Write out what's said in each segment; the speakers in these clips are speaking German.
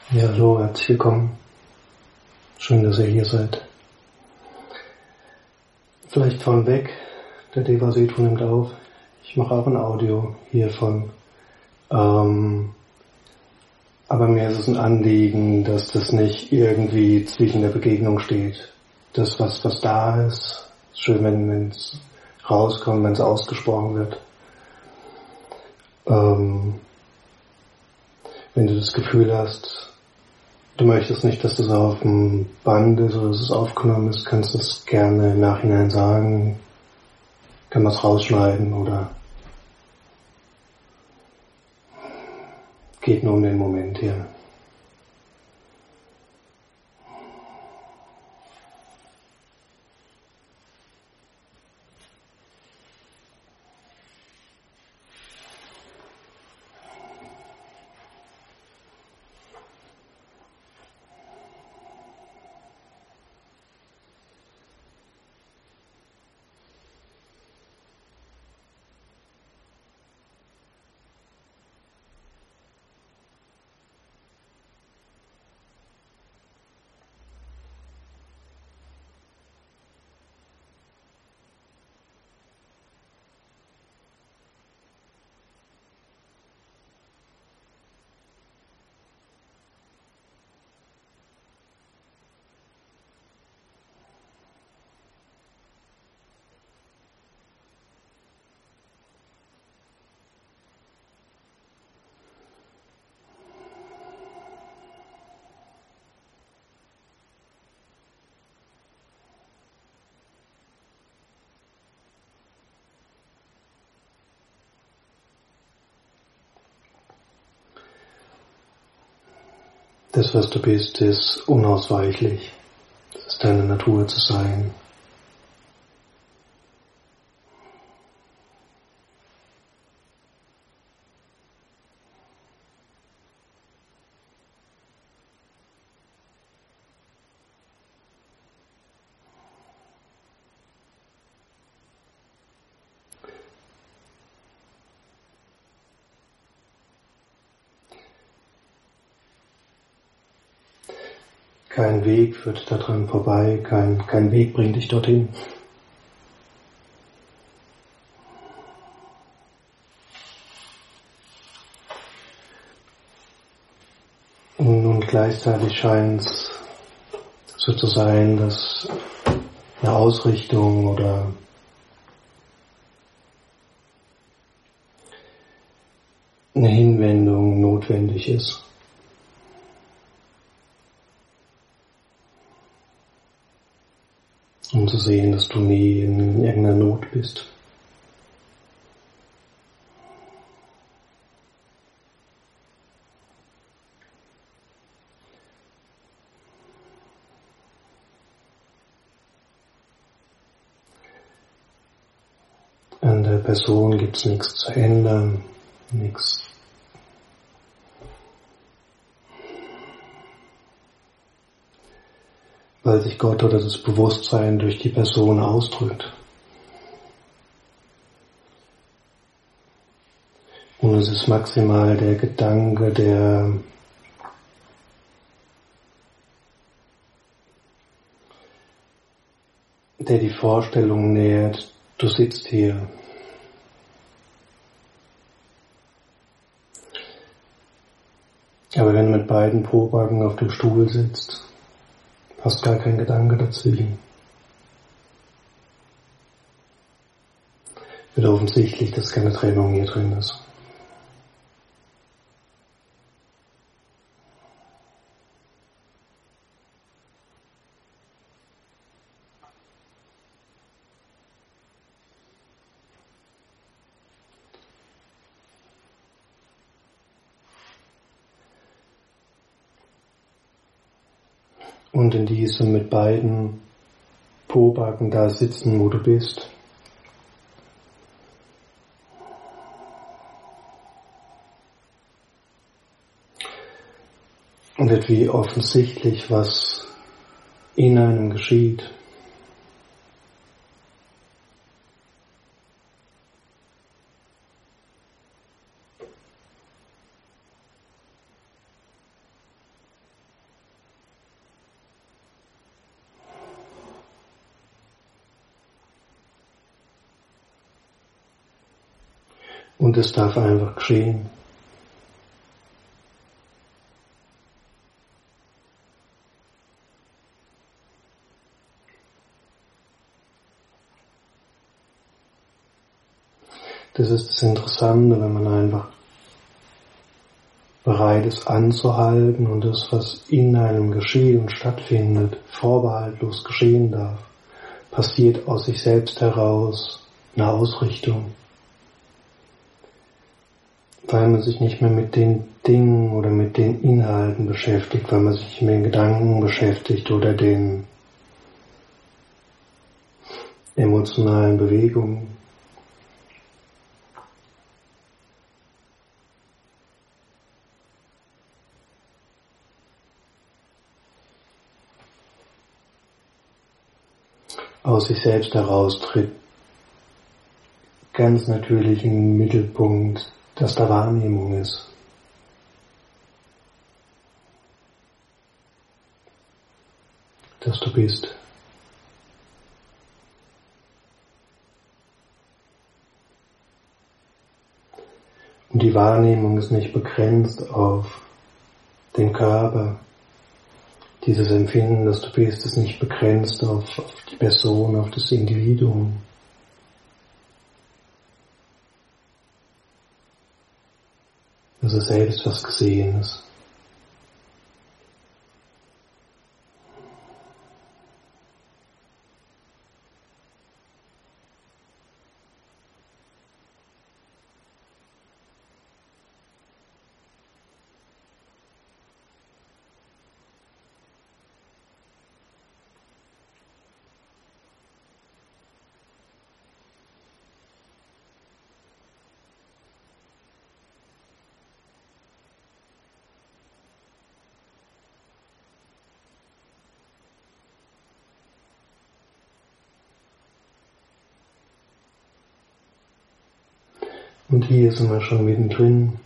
Ja, hallo, herzlich willkommen. Schön, dass ihr hier seid. Vielleicht vornweg, der Devasitru nimmt auf. Ich mache auch ein Audio hiervon. Aber mir ist es ein Anliegen, dass das nicht irgendwie zwischen der Begegnung steht. Das, was da ist schön, wenn es rauskommt, wenn es ausgesprochen wird. Wenn du das Gefühl hast, du möchtest nicht, dass das auf dem Band ist oder dass es aufgenommen ist, kannst du es gerne im Nachhinein sagen. Kann man es rausschneiden oder geht nur um den Moment hier. Das, was du bist, ist unausweichlich. Das ist deine Natur zu sein. Kein Weg führt daran vorbei, kein Weg bringt dich dorthin. Und gleichzeitig scheint es so zu sein, dass eine Ausrichtung oder eine Hinwendung notwendig ist. Um zu sehen, dass du nie in irgendeiner Not bist. An der Person gibt es nichts zu ändern, nichts. Weil sich Gott oder das Bewusstsein durch die Person ausdrückt. Und es ist maximal der Gedanke, der die Vorstellung nährt, du sitzt hier. Aber wenn du mit beiden Pobacken auf dem Stuhl sitzt, passt gar kein Gedanke dazwischen. Wird offensichtlich, dass keine Trennung hier drin ist. Und in diesem mit beiden Pobacken da sitzen, wo du bist. Und wird wie offensichtlich, was in einem geschieht. Und es darf einfach geschehen. Das ist das Interessante, wenn man einfach bereit ist anzuhalten und das, was in einem geschieht und stattfindet, vorbehaltlos geschehen darf, passiert aus sich selbst heraus eine Ausrichtung. Weil man sich nicht mehr mit den Dingen oder mit den Inhalten beschäftigt, weil man sich nicht mehr mit den Gedanken beschäftigt oder den emotionalen Bewegungen. Aus sich selbst heraus tritt ganz natürlich im Mittelpunkt, dass da Wahrnehmung ist. Dass du bist. Und die Wahrnehmung ist nicht begrenzt auf den Körper. Dieses Empfinden, dass du bist, ist nicht begrenzt auf die Person, auf das Individuum. Das ist selbst was Gesehenes. Und hier sind wir schon mittendrin.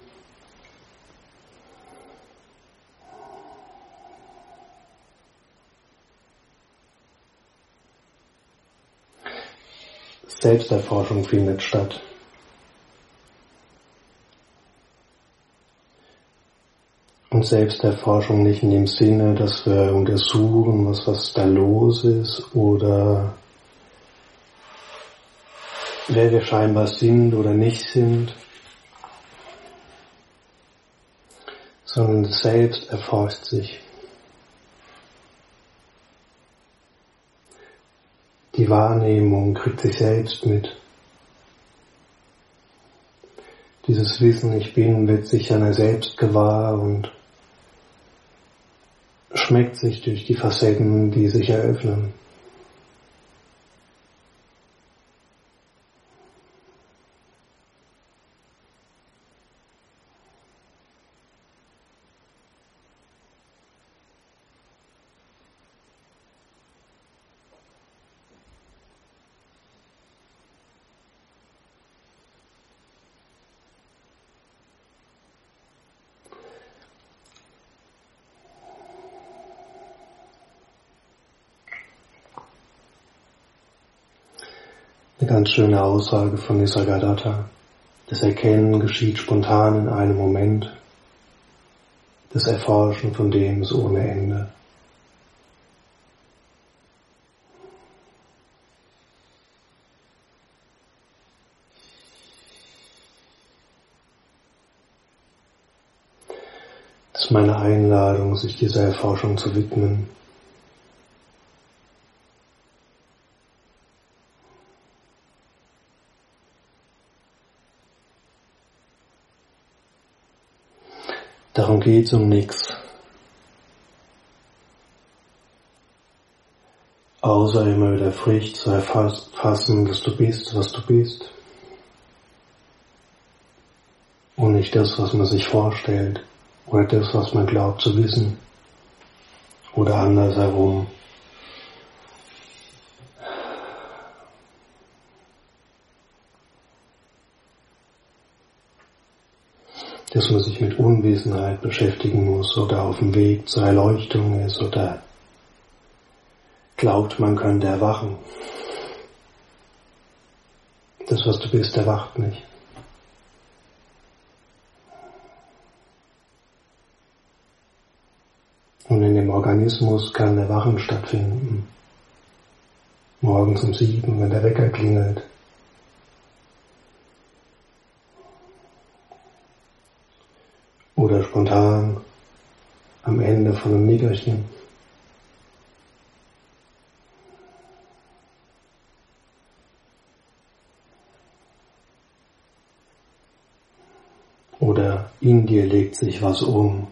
Selbsterforschung findet statt. Und Selbsterforschung nicht in dem Sinne, dass wir untersuchen, was da los ist oder wer wir scheinbar sind oder nicht sind, sondern das Selbst erforscht sich. Die Wahrnehmung kriegt sich selbst mit. Dieses Wissen, ich bin, wird sich einer selbst gewahr und schmeckt sich durch die Facetten, die sich eröffnen. Eine ganz schöne Aussage von Nisargadatta. Das Erkennen geschieht spontan in einem Moment. Das Erforschen von dem ist ohne Ende. Das ist meine Einladung, sich dieser Erforschung zu widmen. Darum geht's um nichts, außer immer wieder frisch zu erfassen, dass du bist, was du bist, und nicht das, was man sich vorstellt, oder das, was man glaubt zu wissen, oder andersherum. Dass man sich mit Unwissenheit beschäftigen muss oder auf dem Weg zur Erleuchtung ist oder glaubt, man könnte erwachen. Das, was du bist, erwacht nicht. Organismus kann Erwachen stattfinden. Morgens um 7, wenn der Wecker klingelt. Oder spontan am Ende von einem Nickerchen. Oder in dir legt sich was um.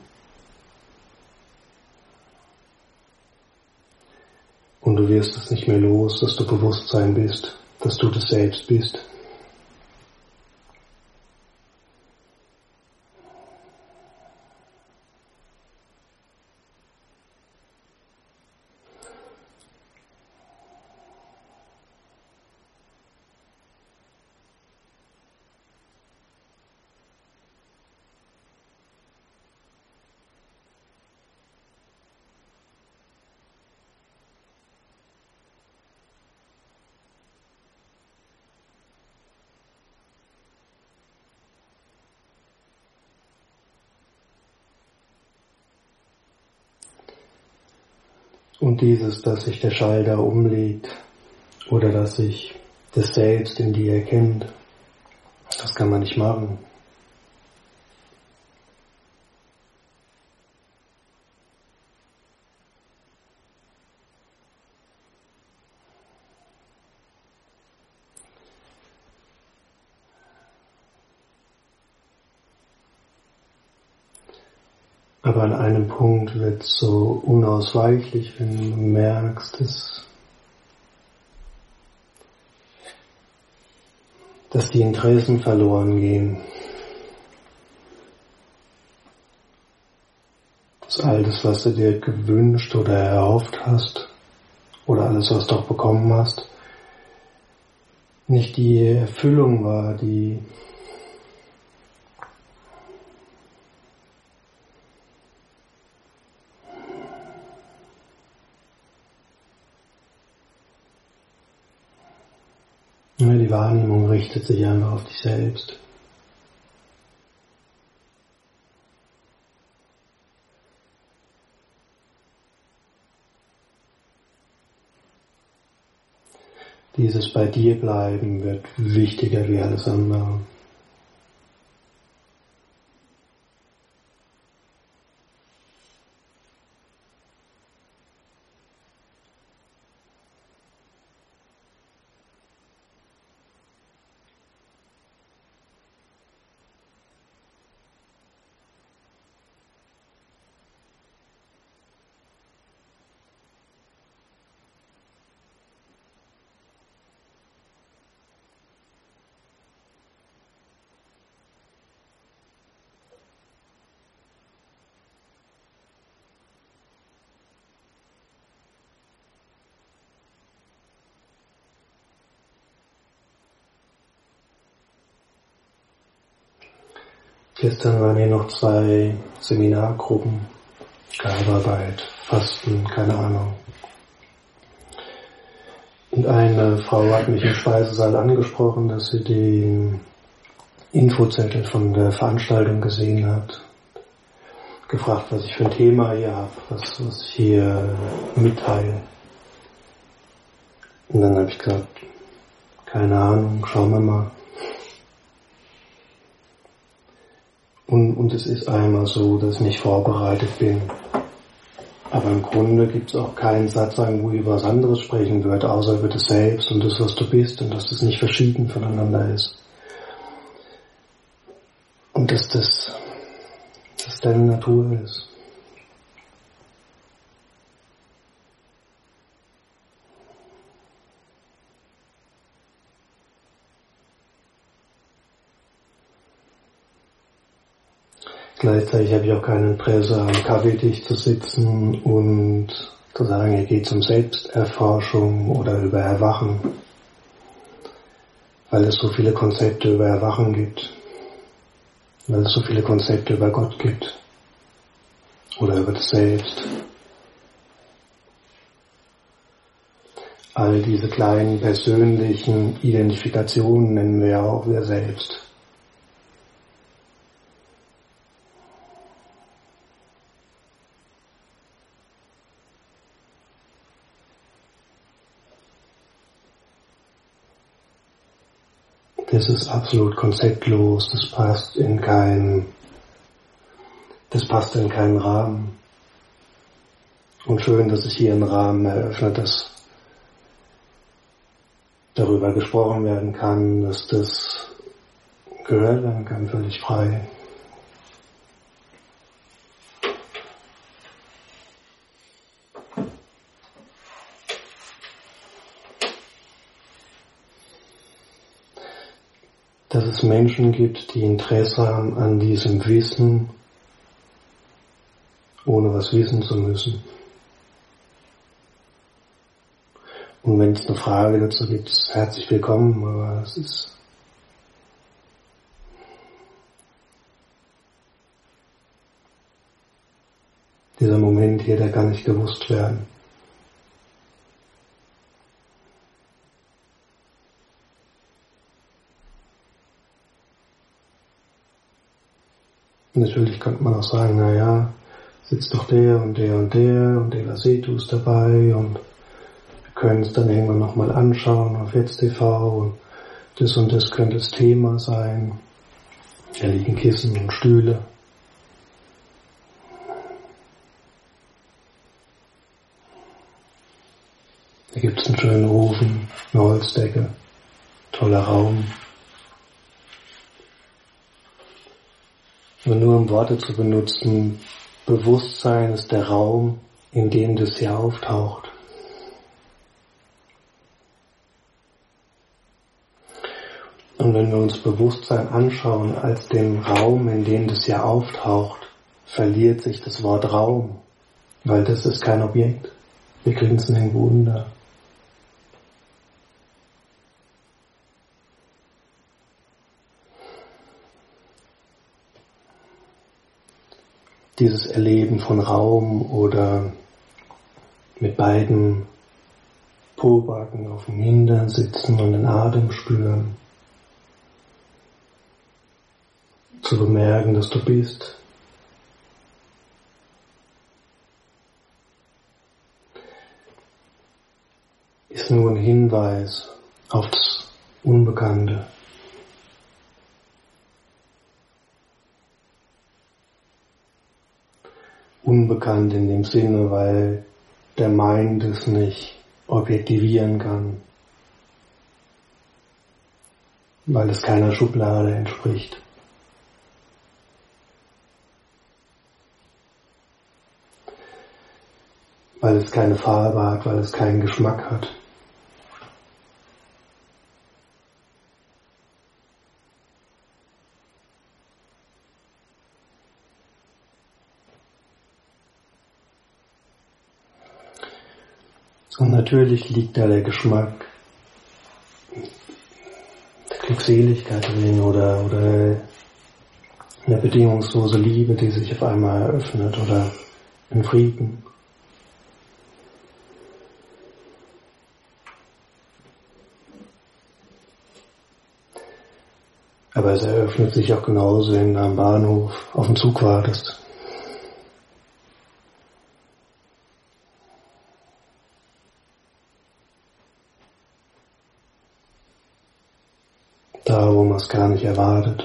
Und du wirst es nicht mehr los, dass du Bewusstsein bist, dass du das Selbst bist. Und dieses, dass sich der Schalter umlegt oder dass sich das Selbst in dir erkennt, das kann man nicht machen. Aber an einem Punkt wird es so unausweichlich, wenn du merkst, dass die Interessen verloren gehen. Dass all das, was du dir gewünscht oder erhofft hast, oder alles, was du auch bekommen hast, nicht die Erfüllung war, die Wahrnehmung richtet sich einfach auf dich selbst. Dieses bei dir bleiben wird wichtiger wie alles andere. Gestern waren hier noch 2 Seminargruppen, Gabearbeit, Fasten, keine Ahnung. Und eine Frau hat mich im Speisesaal angesprochen, dass sie den Infozettel von der Veranstaltung gesehen hat. Gefragt, was ich für ein Thema hier habe, was ich hier mitteile. Und dann habe ich gesagt, keine Ahnung, schauen wir mal. Und es ist einmal so, dass ich nicht vorbereitet bin. Aber im Grunde gibt es auch keinen Satz, wo ich über was anderes sprechen würde, außer über das Selbst und das, was du bist und dass das nicht verschieden voneinander ist. Und dass das deine Natur ist. Gleichzeitig habe ich auch kein Interesse, am Kaffeetisch zu sitzen und zu sagen, hier geht es um Selbsterforschung oder über Erwachen, weil es so viele Konzepte über Erwachen gibt, weil es so viele Konzepte über Gott gibt oder über das Selbst. All diese kleinen persönlichen Identifikationen nennen wir ja auch wir selbst. Das ist absolut konzeptlos, das passt in keinen Rahmen. Und schön, dass sich hier ein Rahmen eröffnet, dass darüber gesprochen werden kann, dass das gehört werden kann, völlig frei. Dass es Menschen gibt, die Interesse haben an diesem Wissen, ohne was wissen zu müssen. Und wenn es eine Frage dazu gibt, ist herzlich willkommen, aber es ist dieser Moment hier, der kann nicht gewusst werden. Natürlich könnte man auch sagen, naja, sitzt doch der und der und der und Eva Setu ist dabei und wir können es dann irgendwann nochmal anschauen auf YetzTV und das könnte das Thema sein. Da liegen Kissen und Stühle. Da gibt es einen schönen Ofen, eine Holzdecke, toller Raum. Und nur um Worte zu benutzen, Bewusstsein ist der Raum, in dem das hier auftaucht. Und wenn wir uns Bewusstsein anschauen als den Raum, in dem das hier auftaucht, verliert sich das Wort Raum, weil das ist kein Objekt. Wir grinsen im Wunder. Dieses Erleben von Raum oder mit beiden Pobacken auf dem Hintern sitzen und den Atem spüren, zu bemerken, dass du bist. Ist nur ein Hinweis auf das Unbekannte. Unbekannt in dem Sinne, weil der Mind es nicht objektivieren kann, weil es keiner Schublade entspricht. Weil es keine Farbe hat, weil es keinen Geschmack hat. Und natürlich liegt da der Geschmack der Glückseligkeit drin oder eine bedingungslose Liebe, die sich auf einmal eröffnet oder ein Frieden. Aber es eröffnet sich auch genauso, wenn du am Bahnhof auf den Zug wartest. Da, wo man es gar nicht erwartet.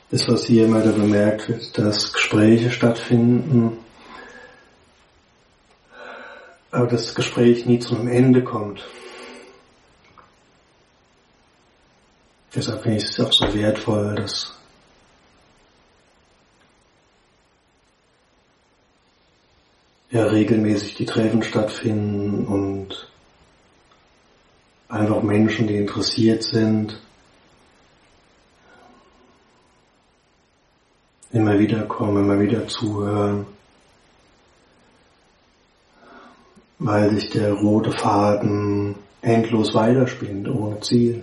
Das, was hier immer wieder bemerkt wird, dass Gespräche stattfinden, aber das Gespräch nie zu einem Ende kommt. Deshalb finde ich es auch so wertvoll, dass ja regelmäßig die Treffen stattfinden und einfach Menschen, die interessiert sind, immer wieder kommen, immer wieder zuhören, weil sich der rote Faden endlos weiterspinnt, ohne Ziel.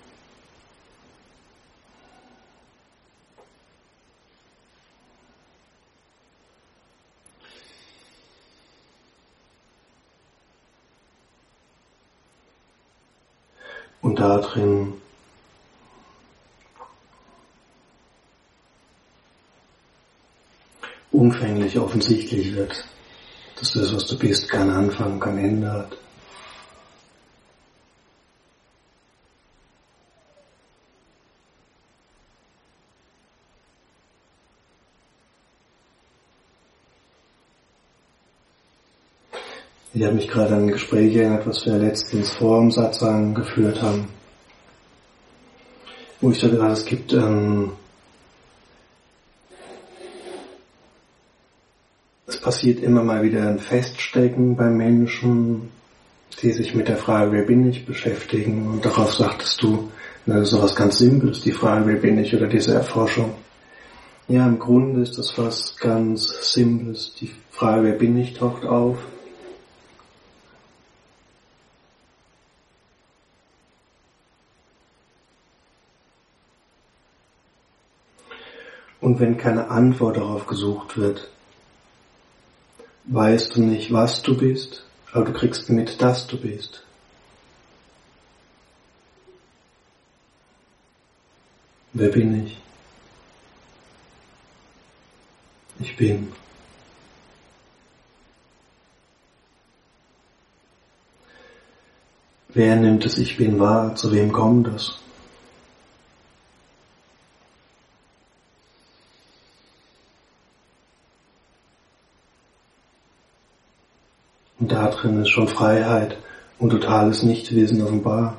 Und darin umfänglich offensichtlich wird, dass das, was du bist, keinen Anfang, kein Ende hat. Ich habe mich gerade an ein Gespräch erinnert, was wir letztens vor dem Satsang geführt haben, wo ich so gedacht, es gibt es passiert immer mal wieder ein Feststecken bei Menschen, die sich mit der Frage, wer bin ich, beschäftigen. Und darauf sagtest du, das ist was ganz Simples, die Frage, wer bin ich, oder diese Erforschung. Ja, im Grunde ist das was ganz Simples. Die Frage, wer bin ich, taucht auf. Und wenn keine Antwort darauf gesucht wird, weißt du nicht, was du bist, aber du kriegst mit, dass du bist. Wer bin ich? Ich bin. Wer nimmt es Ich bin wahr? Zu wem kommt es? Und da drin ist schon Freiheit und totales Nichtwissen offenbar.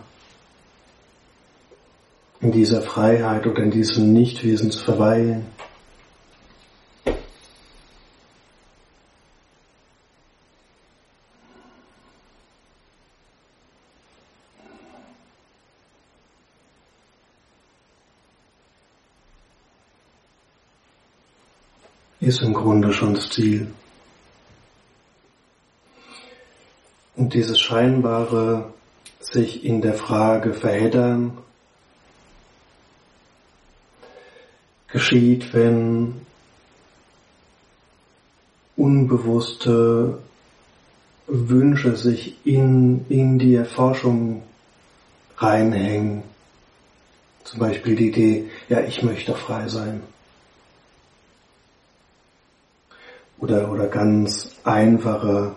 In dieser Freiheit oder in diesem Nichtwissen zu verweilen. Ist im Grunde schon das Ziel. Und dieses scheinbare sich in der Frage verheddern geschieht, wenn unbewusste Wünsche sich in die Erforschung reinhängen. Zum Beispiel die Idee, ja, ich möchte frei sein. Oder ganz einfache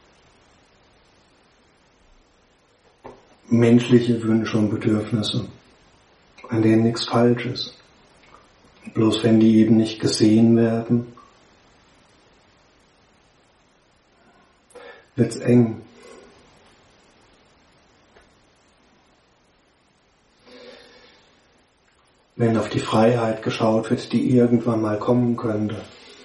menschliche Wünsche und Bedürfnisse, an denen nichts falsch ist. Bloß wenn die eben nicht gesehen werden, wird's eng. Wenn auf die Freiheit geschaut wird, die irgendwann mal kommen könnte.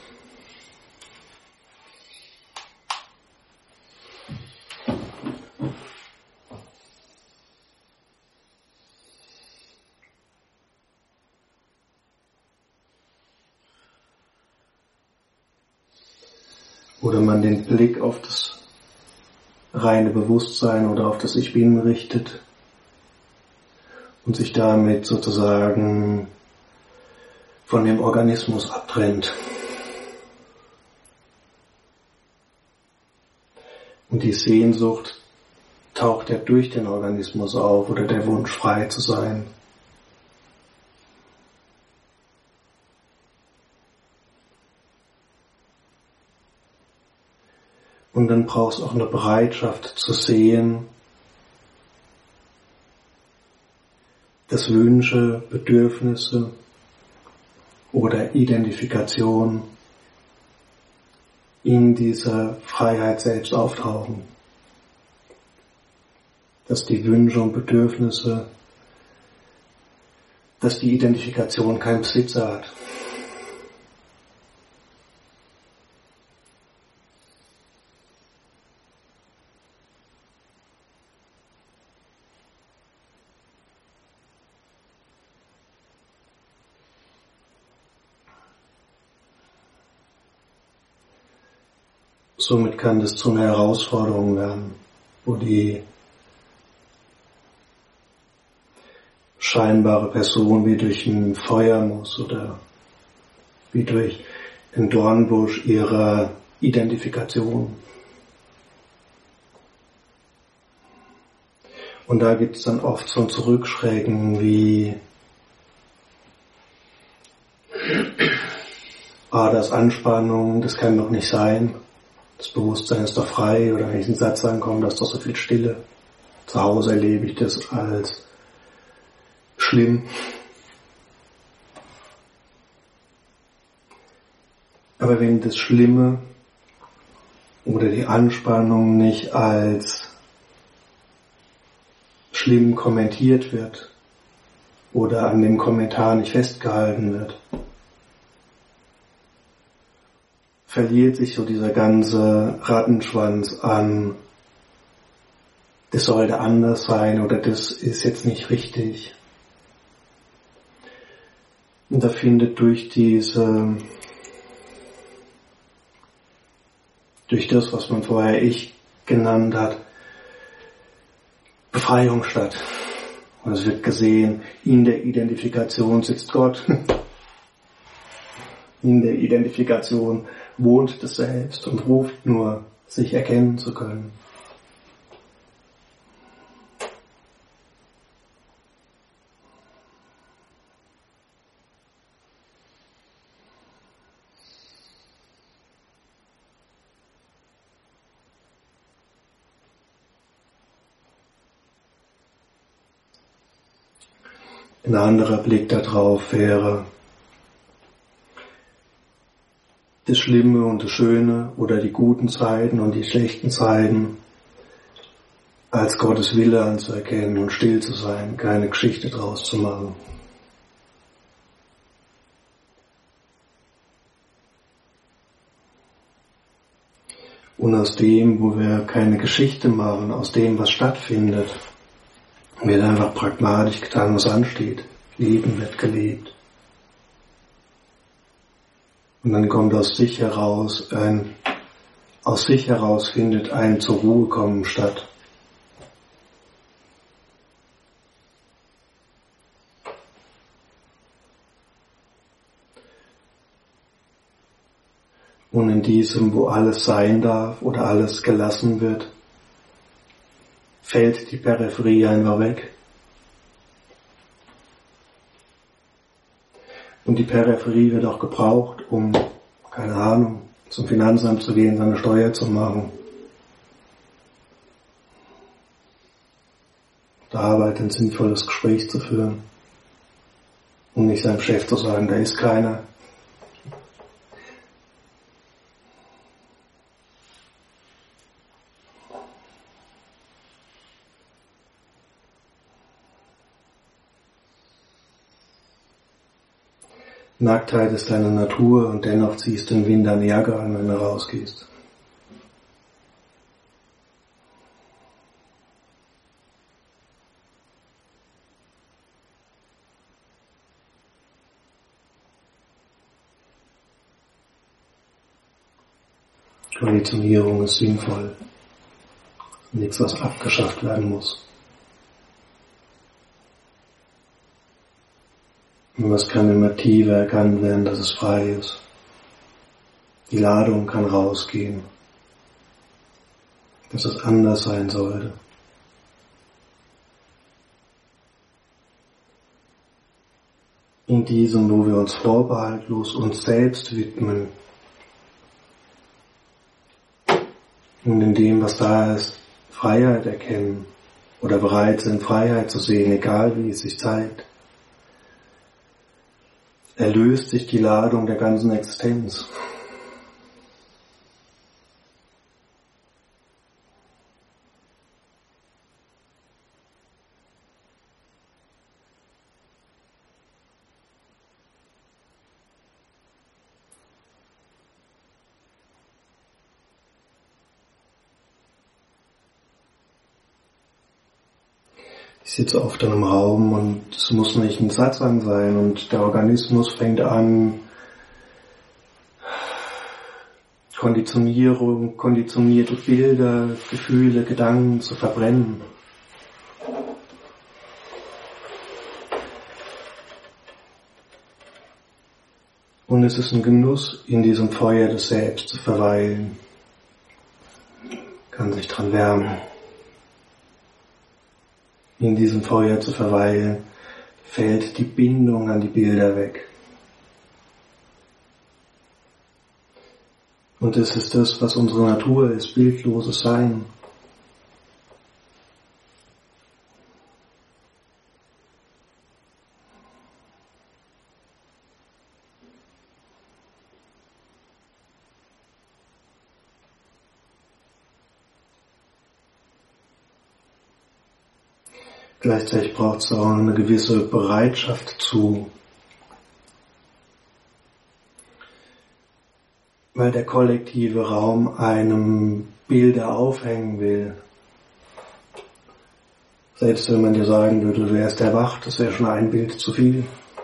Oder man den Blick auf das reine Bewusstsein oder auf das Ich Bin richtet und sich damit sozusagen von dem Organismus abtrennt. Und die Sehnsucht taucht ja durch den Organismus auf oder der Wunsch, frei zu sein. Und dann brauchst du auch eine Bereitschaft zu sehen, dass Wünsche, Bedürfnisse oder Identifikation in dieser Freiheit selbst auftauchen. Dass die Wünsche und Bedürfnisse, dass die Identifikation keinen Besitzer hat. Somit kann das zu einer Herausforderung werden, wo die scheinbare Person wie durch ein Feuer muss oder wie durch einen Dornbusch ihrer Identifikation. Und da gibt es dann oft so ein Zurückschrecken wie das Anspannung, das kann doch nicht sein. Das Bewusstsein ist doch frei, oder wenn ich einen Satz ankomme, da ist doch so viel Stille. Zu Hause erlebe ich das als schlimm. Aber wenn das Schlimme oder die Anspannung nicht als schlimm kommentiert wird oder an dem Kommentar nicht festgehalten wird, verliert sich so dieser ganze Rattenschwanz an, das sollte anders sein oder das ist jetzt nicht richtig. Und da findet durch das, was man vorher Ich genannt hat, Befreiung statt. Und es wird gesehen, in der Identifikation sitzt Gott. In der Identifikation wohnt das Selbst und ruft nur, sich erkennen zu können. Ein anderer Blick darauf wäre, das Schlimme und das Schöne oder die guten Zeiten und die schlechten Zeiten als Gottes Wille anzuerkennen und still zu sein, keine Geschichte draus zu machen. Und aus dem, wo wir keine Geschichte machen, aus dem, was stattfindet, wird einfach pragmatisch getan, was ansteht. Leben wird gelebt. Und dann kommt aus sich heraus findet ein zur Ruhe kommen statt. Und in diesem, wo alles sein darf oder alles gelassen wird, fällt die Peripherie einfach weg. Und die Peripherie wird auch gebraucht, um, keine Ahnung, zum Finanzamt zu gehen, seine Steuer zu machen. Auf der Arbeit ein sinnvolles Gespräch zu führen. Und nicht seinem Chef zu sagen, da ist keiner. Nacktheit ist deine Natur und dennoch ziehst du den Wind an die Jacke an, wenn du rausgehst. Konditionierung ist sinnvoll. Nichts, was abgeschafft werden muss. Und es kann immer tiefer erkannt werden, dass es frei ist. Die Ladung kann rausgehen. Dass es anders sein sollte. In diesem, wo wir uns vorbehaltlos uns selbst widmen. Und in dem, was da ist, Freiheit erkennen. Oder bereit sind, Freiheit zu sehen, egal wie es sich zeigt. erlöst sich die Ladung der ganzen Existenz. Ich sitze oft in einem Raum und es muss nicht ein Satsang sein und der Organismus fängt an, konditionierte Bilder, Gefühle, Gedanken zu verbrennen. Und es ist ein Genuss, in diesem Feuer des Selbst zu verweilen. Kann sich dran wärmen. In diesem Feuer zu verweilen, fällt die Bindung an die Bilder weg. Und es ist das, was unsere Natur ist, bildloses Sein. Gleichzeitig braucht es auch eine gewisse Bereitschaft zu, weil der kollektive Raum einem Bilder aufhängen will. Selbst wenn man dir sagen würde, du wärst erwacht, das wäre schon ein Bild zu viel.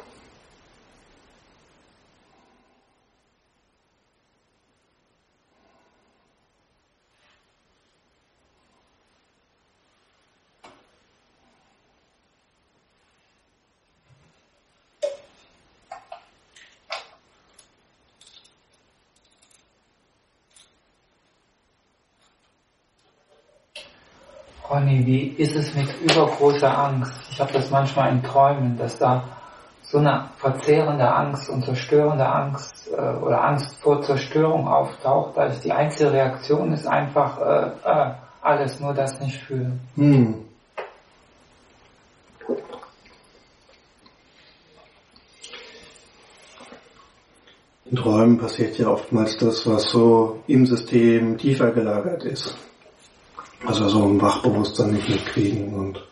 Ronny, wie ist es mit übergroßer Angst? Ich habe das manchmal in Träumen, dass da so eine verzehrende Angst und zerstörende Angst oder Angst vor Zerstörung auftaucht, da ist die einzige Reaktion ist einfach alles, nur das nicht fühlen. In Träumen passiert ja oftmals das, was so im System tiefer gelagert ist. Also so ein Wachbewusstsein nicht mitkriegen. Und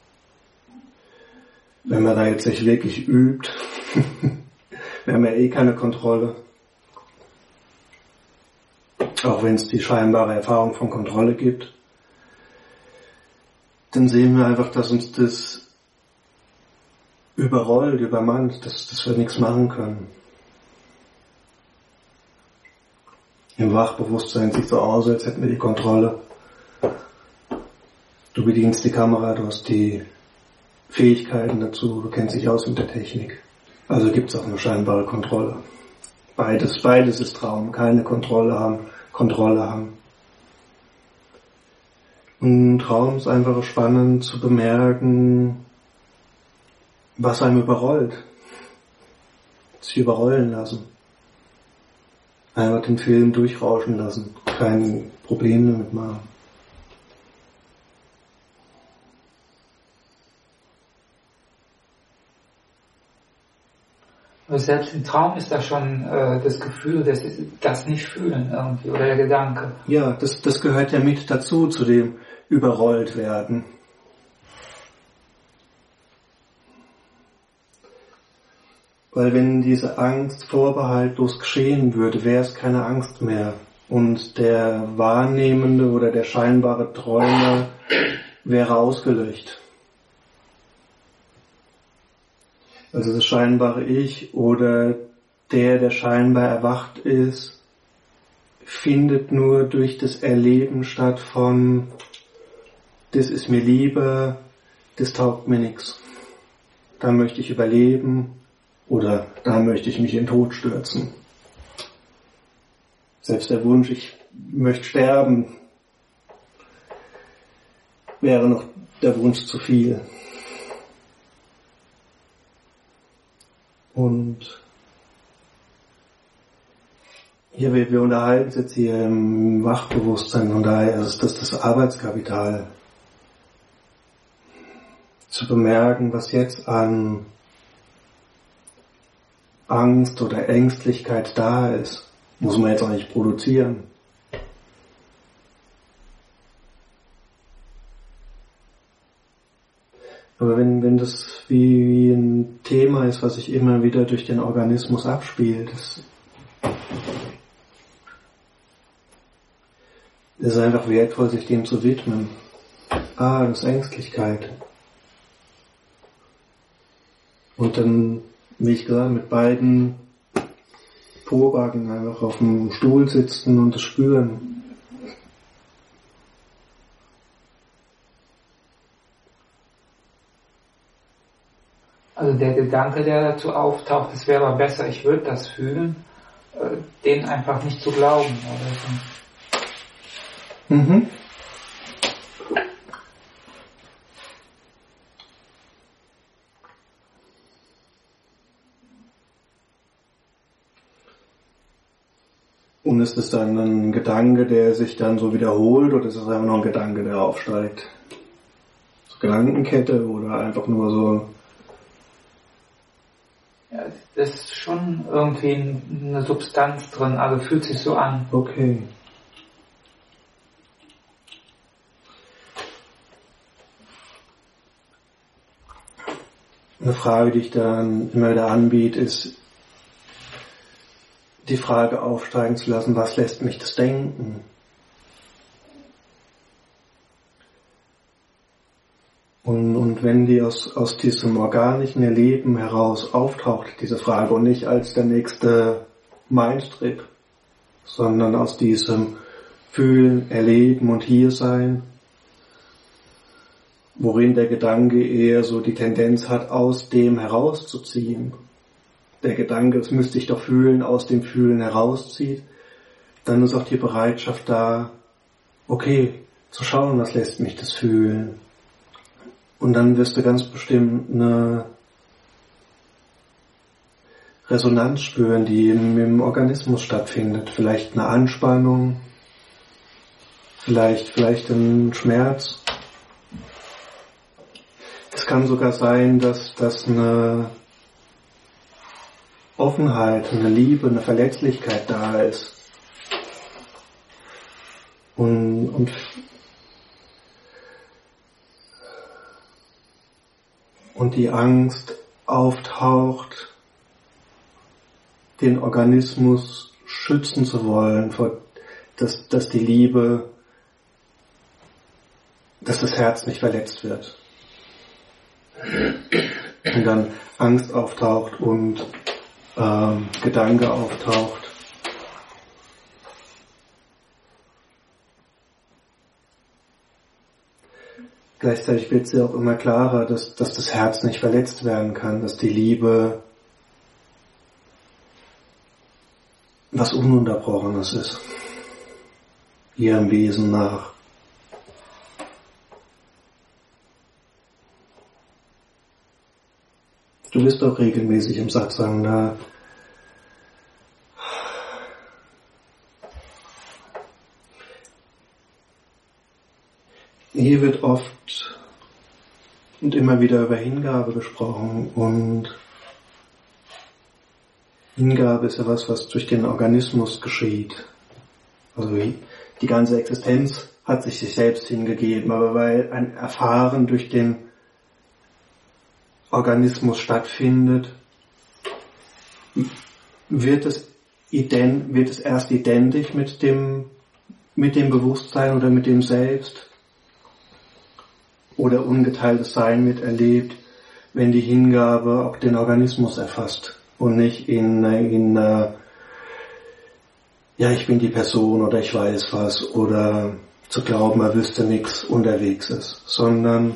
wenn man da jetzt sich wirklich übt, wir haben ja eh keine Kontrolle. Auch wenn es die scheinbare Erfahrung von Kontrolle gibt, dann sehen wir einfach, dass uns das überrollt, übermannt, dass wir nichts machen können. Im Wachbewusstsein sieht es so aus, als hätten wir die Kontrolle. Du bedienst die Kamera, du hast die Fähigkeiten dazu, du kennst dich aus mit der Technik. Also gibt es auch eine scheinbare Kontrolle. Beides ist Traum. Keine Kontrolle haben. Und im Traum ist einfach spannend zu bemerken, was einem überrollt. Sich überrollen lassen. Einfach den Film durchrauschen lassen. Kein Problem damit machen. Aber selbst im Traum ist da schon das Gefühl, das nicht fühlen irgendwie, oder der Gedanke. Ja, das gehört ja mit dazu, zu dem überrollt werden. Weil wenn diese Angst vorbehaltlos geschehen würde, wäre es keine Angst mehr. Und der Wahrnehmende oder der scheinbare Träumer wäre ausgelöscht. Also das scheinbare Ich oder der scheinbar erwacht ist, findet nur durch das Erleben statt von, das ist mir lieber, das taugt mir nichts. Da möchte ich überleben oder da möchte ich mich in den Tod stürzen. Selbst der Wunsch, ich möchte sterben, wäre noch der Wunsch zu viel. Und hier, wir unterhalten uns jetzt hier im Wachbewusstsein, und daher ist das Arbeitskapital. Zu bemerken, was jetzt an Angst oder Ängstlichkeit da ist, muss man jetzt auch nicht produzieren. Aber wenn das wie ein Thema ist, was sich immer wieder durch den Organismus abspielt, das ist einfach wertvoll, sich dem zu widmen. Das ist Ängstlichkeit. Und dann, wie ich gesagt, mit beiden Pobacken einfach auf dem Stuhl sitzen und das spüren. Also der Gedanke, der dazu auftaucht, es wäre aber besser, ich würde das fühlen, den einfach nicht zu glauben. Oder so. Mhm. Und ist es dann ein Gedanke, der sich dann so wiederholt, oder ist es einfach nur ein Gedanke, der aufsteigt? So Gedankenkette oder einfach nur so? Ja, das ist schon irgendwie eine Substanz drin, also fühlt sich so an. Okay. Eine Frage, die ich dann immer wieder anbiete, ist, die Frage aufsteigen zu lassen, was lässt mich das denken? Und wenn die aus diesem organischen Erleben heraus auftaucht, diese Frage, und nicht als der nächste Mindtrip, sondern aus diesem Fühlen, Erleben und Hiersein, worin der Gedanke eher so die Tendenz hat, aus dem herauszuziehen. Der Gedanke, das müsste ich doch fühlen, aus dem Fühlen herauszieht, dann ist auch die Bereitschaft da, okay, zu schauen, was lässt mich das fühlen. Und dann wirst du ganz bestimmt eine Resonanz spüren, die im Organismus stattfindet. Vielleicht eine Anspannung, vielleicht ein Schmerz. Es kann sogar sein, dass eine Offenheit, eine Liebe, eine Verletzlichkeit da ist. Und die Angst auftaucht, den Organismus schützen zu wollen, dass die Liebe, dass das Herz nicht verletzt wird. Und dann Angst auftaucht und Gedanke auftaucht. Gleichzeitig wird es ja auch immer klarer, dass das Herz nicht verletzt werden kann, dass die Liebe was Ununterbrochenes ist, ihrem Wesen nach. Du bist auch regelmäßig im Satsang da. Hier wird oft und immer wieder über Hingabe gesprochen, und Hingabe ist ja was durch den Organismus geschieht. Also die ganze Existenz hat sich selbst hingegeben, aber weil ein Erfahren durch den Organismus stattfindet, wird es erst identisch mit dem Bewusstsein oder mit dem Selbst oder ungeteiltes Sein miterlebt, wenn die Hingabe auch den Organismus erfasst und nicht in ich bin die Person oder ich weiß was oder zu glauben, er wüsste nichts unterwegs ist, sondern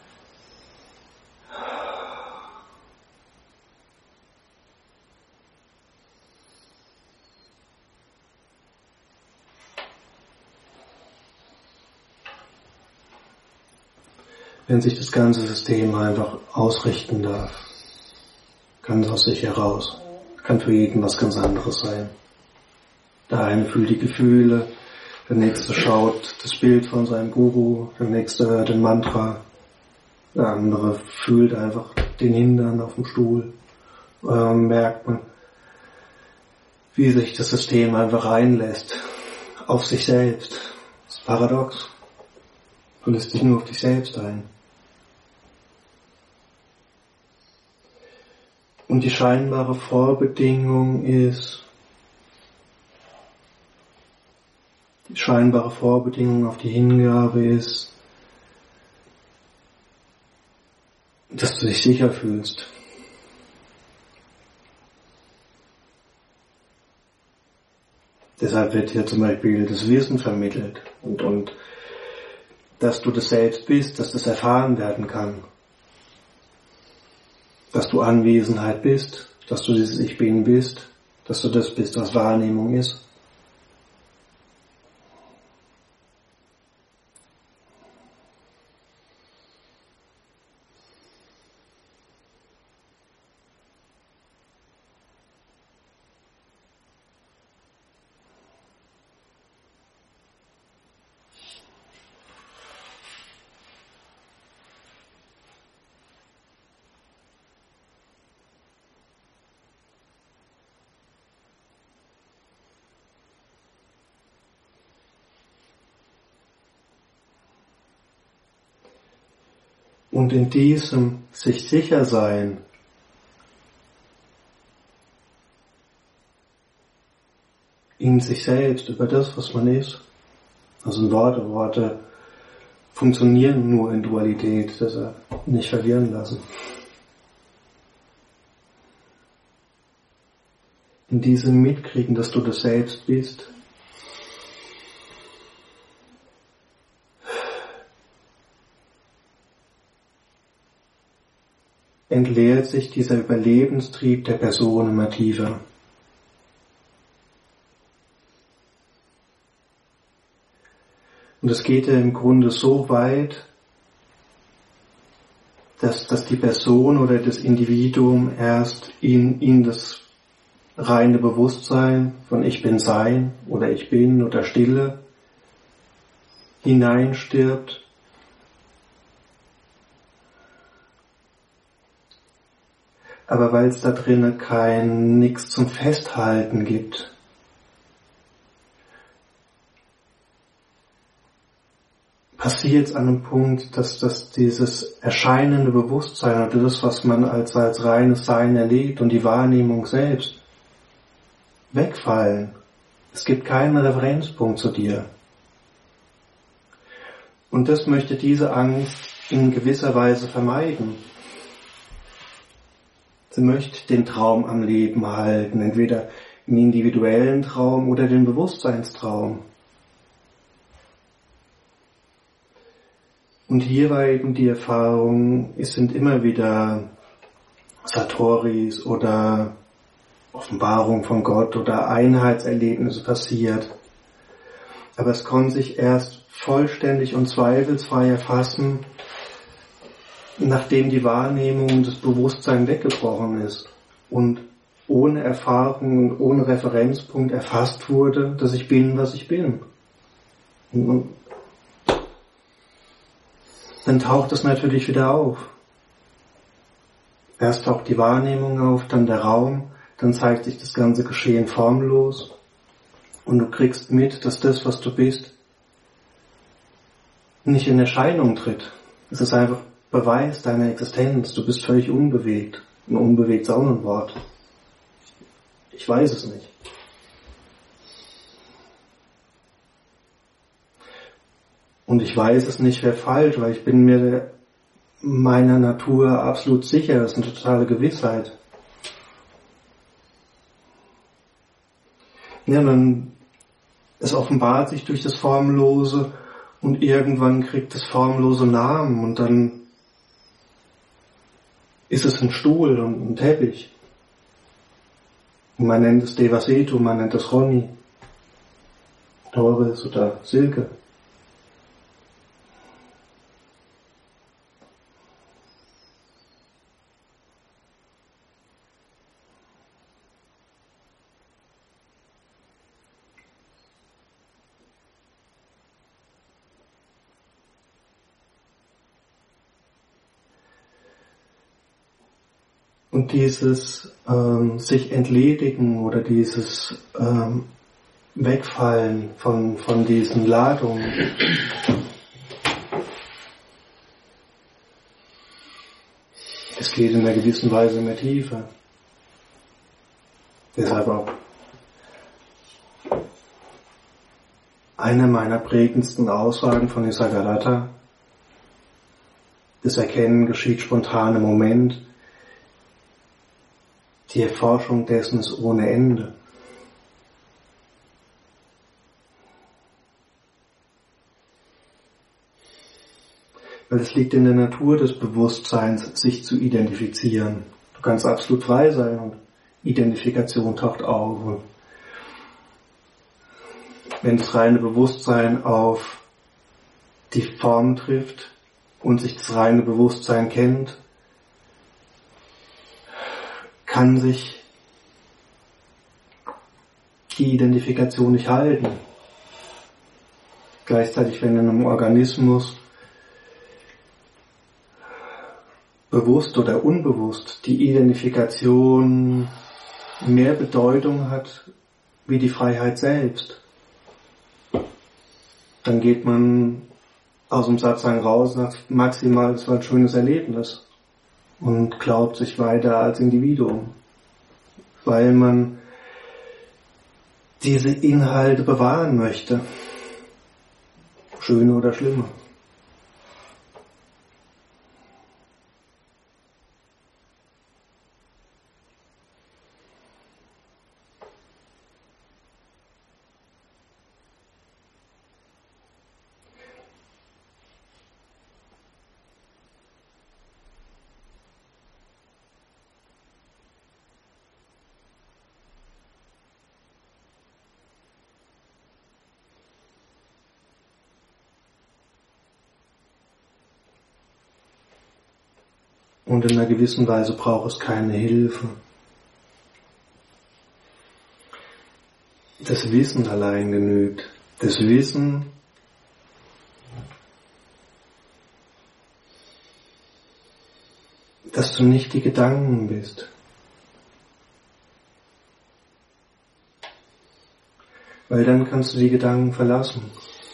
wenn sich das ganze System einfach ausrichten darf, kann es aus sich heraus, kann für jeden was ganz anderes sein. Der eine fühlt die Gefühle, der nächste schaut das Bild von seinem Guru, der nächste hört den Mantra, der andere fühlt einfach den Hintern auf dem Stuhl, merkt man, wie sich das System einfach reinlässt auf sich selbst. Das ist paradox. Du lässt dich nur auf dich selbst ein. Und die scheinbare Vorbedingung auf die Hingabe ist, dass du dich sicher fühlst. Deshalb wird hier zum Beispiel das Wissen vermittelt und dass du das selbst bist, dass das erfahren werden kann. Dass du Anwesenheit bist, dass du dieses Ich Bin bist, dass du das bist, was Wahrnehmung ist. Und in diesem sich sicher sein, in sich selbst, über das, was man ist. Also Worte funktionieren nur in Dualität, deshalb nicht verwirren lassen. In diesem Mitkriegen, dass du das selbst bist. Entleert sich dieser Überlebenstrieb der Person immer tiefer. Und es geht ja im Grunde so weit, dass die Person oder das Individuum erst in das reine Bewusstsein von Ich bin Sein oder Ich bin oder Stille hineinstirbt. Aber weil es da drinnen nichts zum Festhalten gibt, passiert es an einem Punkt, dass dieses erscheinende Bewusstsein oder das, was man als reines Sein erlebt und die Wahrnehmung selbst wegfallen. Es gibt keinen Referenzpunkt zu dir. Und das möchte diese Angst in gewisser Weise vermeiden. Sie möchte den Traum am Leben halten, entweder im individuellen Traum oder den Bewusstseinstraum. Und hier war eben die Erfahrung, es sind immer wieder Satoris oder Offenbarung von Gott oder Einheitserlebnisse passiert. Aber es konnte sich erst vollständig und zweifelsfrei erfassen, nachdem die Wahrnehmung und das Bewusstsein weggebrochen ist und ohne Erfahrung und ohne Referenzpunkt erfasst wurde, dass ich bin, was ich bin. Und dann taucht es natürlich wieder auf. Erst taucht die Wahrnehmung auf, dann der Raum, dann zeigt sich das ganze Geschehen formlos und du kriegst mit, dass das, was du bist, nicht in Erscheinung tritt. Es ist einfach Beweis deiner Existenz. Du bist völlig unbewegt. Und unbewegt ist auch ein Wort. Ich weiß es nicht. Und ich weiß es nicht, wäre falsch, weil ich bin mir meiner Natur absolut sicher. Das ist eine totale Gewissheit. Ja, es offenbart sich durch das Formlose und irgendwann kriegt das Formlose Namen und dann ist es ein Stuhl und ein Teppich. Und man nennt es Devasetu, man nennt es Ronny, Doris oder Silke. Und dieses sich entledigen oder dieses Wegfallen von diesen Ladungen, es geht in einer gewissen Weise mehr tiefer. Deshalb auch eine meiner prägendsten Aussagen von Nisargadatta: Das Erkennen geschieht spontan im Moment. Die Erforschung dessen ist ohne Ende. Weil es liegt in der Natur des Bewusstseins, sich zu identifizieren. Du kannst absolut frei sein und Identifikation taucht auf. Wenn das reine Bewusstsein auf die Form trifft und sich das reine Bewusstsein kennt, kann sich die Identifikation nicht halten. Gleichzeitig, wenn in einem Organismus bewusst oder unbewusst die Identifikation mehr Bedeutung hat wie die Freiheit selbst, dann geht man aus dem Satsang raus und sagt maximal, es war ein schönes Erlebnis und glaubt sich weiter als Individuum, weil man diese Inhalte bewahren möchte, schöne oder schlimme. Und in einer gewissen Weise braucht es keine Hilfe. Das Wissen allein genügt. Das Wissen, dass du nicht die Gedanken bist. Weil dann kannst du die Gedanken verlassen.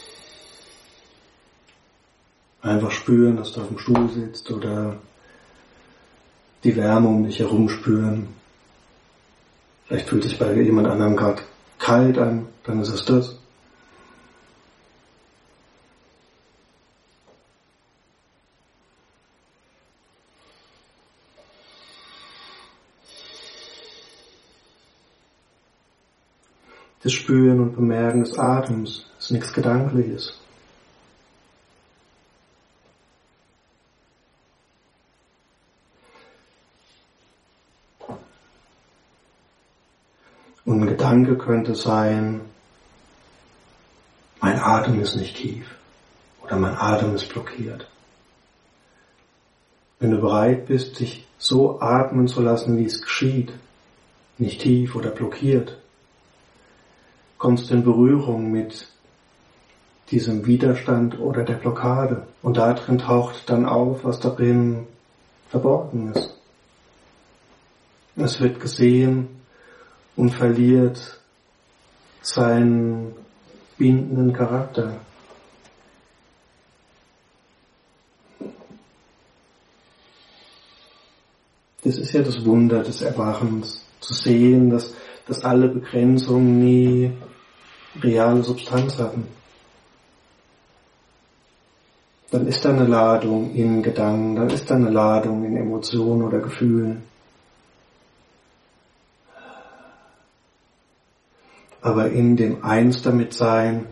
Einfach spüren, dass du auf dem Stuhl sitzt oder die Wärme um dich herum spüren. Vielleicht fühlt sich bei jemand anderem gerade kalt an, dann ist es das. Das Spüren und Bemerken des Atems ist nichts Gedankliches. Und ein Gedanke könnte sein, mein Atem ist nicht tief oder mein Atem ist blockiert. Wenn du bereit bist, dich so atmen zu lassen, wie es geschieht, nicht tief oder blockiert, kommst du in Berührung mit diesem Widerstand oder der Blockade. Und darin taucht dann auf, was darin verborgen ist. Es wird gesehen und verliert seinen bindenden Charakter. Das ist ja das Wunder des Erwachens, zu sehen, dass alle Begrenzungen nie reale Substanz hatten. Dann ist da eine Ladung in Gedanken, dann ist da eine Ladung in Emotionen oder Gefühlen. Aber in dem Eins damit sein,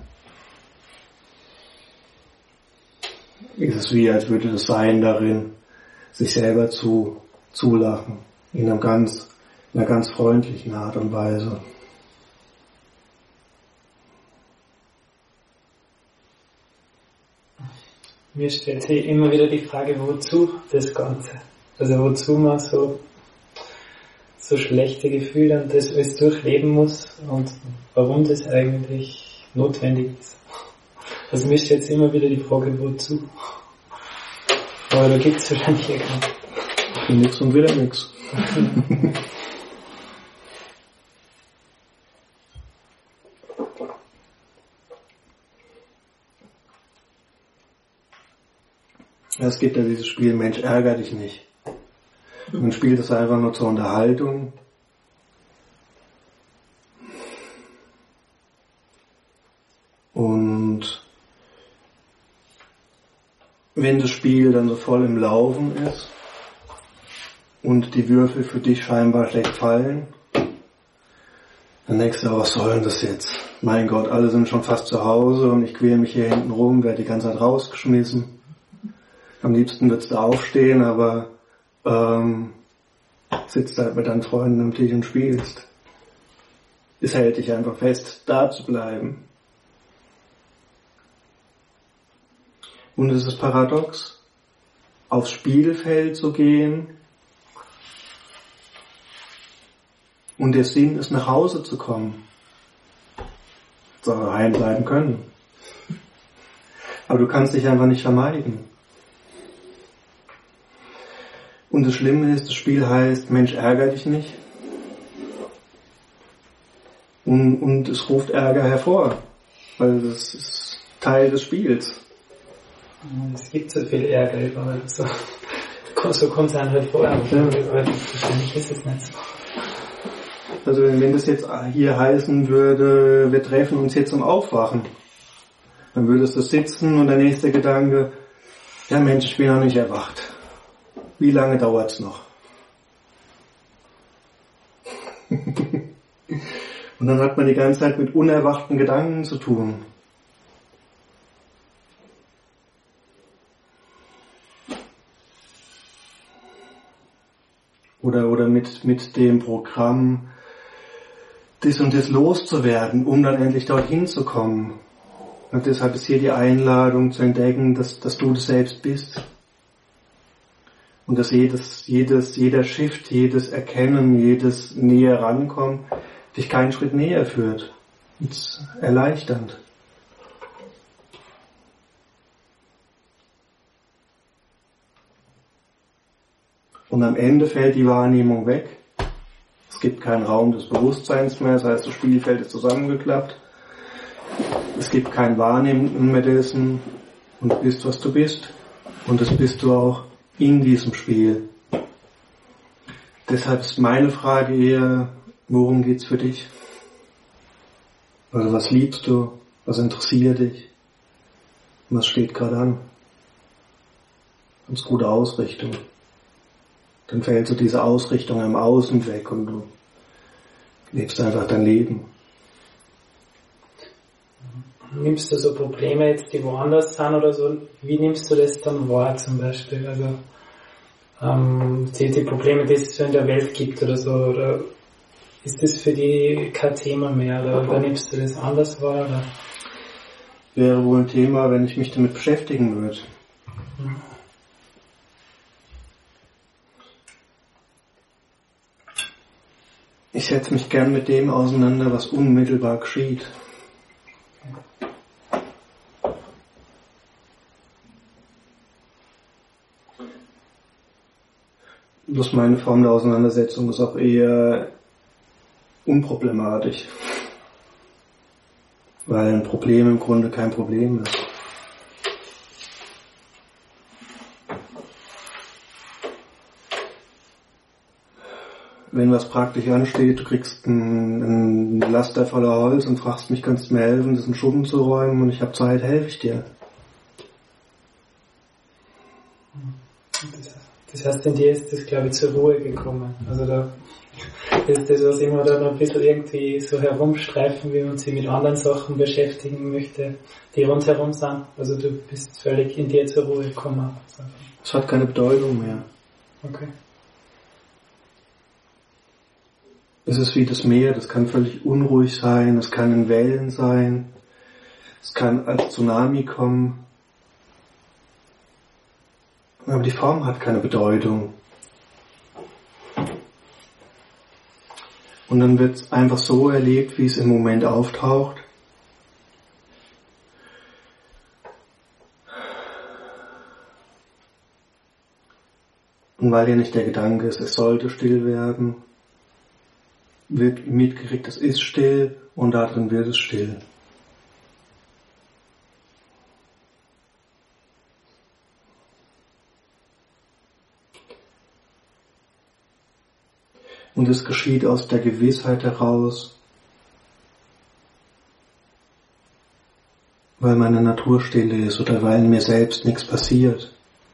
ist es wie, als würde das Sein darin sich selber zulachen, in einer ganz freundlichen Art und Weise. Mir stellt sich immer wieder die Frage, wozu das Ganze? Also wozu man so schlechte Gefühle und das alles durchleben muss und warum das eigentlich notwendig ist. Also mir stellt jetzt immer wieder die Frage, wozu? Aber da gibt es wahrscheinlich ja Für nix und wieder nix. Es gibt ja dieses Spiel Mensch, ärger dich nicht. Man spielt es einfach nur zur Unterhaltung. Und wenn das Spiel dann so voll im Laufen ist und die Würfel für dich scheinbar schlecht fallen, dann denkst du, was soll denn das jetzt? Mein Gott, alle sind schon fast zu Hause und ich quäle mich hier hinten rum, werde die ganze Zeit rausgeschmissen. Am liebsten würdest du aufstehen, aber sitzt halt mit deinen Freunden am Tisch und spielst. Es hält dich einfach fest, da zu bleiben. Und es ist paradox, aufs Spielfeld zu gehen und der Sinn ist, nach Hause zu kommen. Soll daheim bleiben können. Aber du kannst dich einfach nicht vermeiden. Und das Schlimme ist, das Spiel heißt, Mensch, ärger dich nicht. Und es ruft Ärger hervor, weil das ist Teil des Spiels. Es gibt so viel Ärger überall. So kommt es einem halt vor, aber wahrscheinlich ist es nicht so. Also wenn das jetzt hier heißen würde, wir treffen uns jetzt zum Aufwachen, dann würdest du sitzen und der nächste Gedanke, ja Mensch, ich bin noch nicht erwacht. Wie lange dauert's noch? Und dann hat man die ganze Zeit mit unerwachten Gedanken zu tun. Oder mit dem Programm, das und das loszuwerden, um dann endlich dorthin zu kommen. Und deshalb ist hier die Einladung zu entdecken, dass du das selbst bist. Und dass jeder Shift, jedes Erkennen, jedes näher rankommen, dich keinen Schritt näher führt. Das ist erleichternd. Und am Ende fällt die Wahrnehmung weg. Es gibt keinen Raum des Bewusstseins mehr, das heißt, das Spielfeld ist zusammengeklappt. Es gibt kein Wahrnehmen mehr dessen und du bist, was du bist. Und das bist du auch in diesem Spiel. Deshalb ist meine Frage eher, worum geht's für dich? Also was liebst du? Was interessiert dich? Was steht gerade an? Ganz gute Ausrichtung. Dann fällt so diese Ausrichtung im Außen weg und du lebst einfach dein Leben. Nimmst du so Probleme jetzt, die woanders sind oder so, wie nimmst du das dann wahr zum Beispiel? Also die Probleme, die es so in der Welt gibt oder so, oder ist das für die kein Thema mehr oder nimmst du das anders wahr? Oder? Wäre wohl ein Thema, wenn ich mich damit beschäftigen würde. Mhm. Ich setze mich gern mit dem auseinander, was unmittelbar geschieht. Bloß meine Form der Auseinandersetzung ist auch eher unproblematisch. Weil ein Problem im Grunde kein Problem ist. Wenn was praktisch ansteht, du kriegst einen Laster voller Holz und fragst mich, kannst du mir helfen, diesen Schuppen zu räumen und ich habe Zeit, helfe ich dir. Das heißt, in dir ist das, glaube ich, zur Ruhe gekommen. Also da ist das, was immer da noch ein bisschen irgendwie so herumstreifen, wie man sich mit anderen Sachen beschäftigen möchte, die rundherum sind. Also du bist völlig in dir zur Ruhe gekommen. Es hat keine Bedeutung mehr. Okay. Es ist wie das Meer, das kann völlig unruhig sein, es kann in Wellen sein, es kann als Tsunami kommen. Aber die Form hat keine Bedeutung. Und dann wird es einfach so erlebt, wie es im Moment auftaucht. Und weil ja nicht der Gedanke ist, es sollte still werden, wird mitgekriegt, es ist still und darin wird es still. Und es geschieht aus der Gewissheit heraus, weil meine Natur still ist oder weil mir selbst nichts passiert.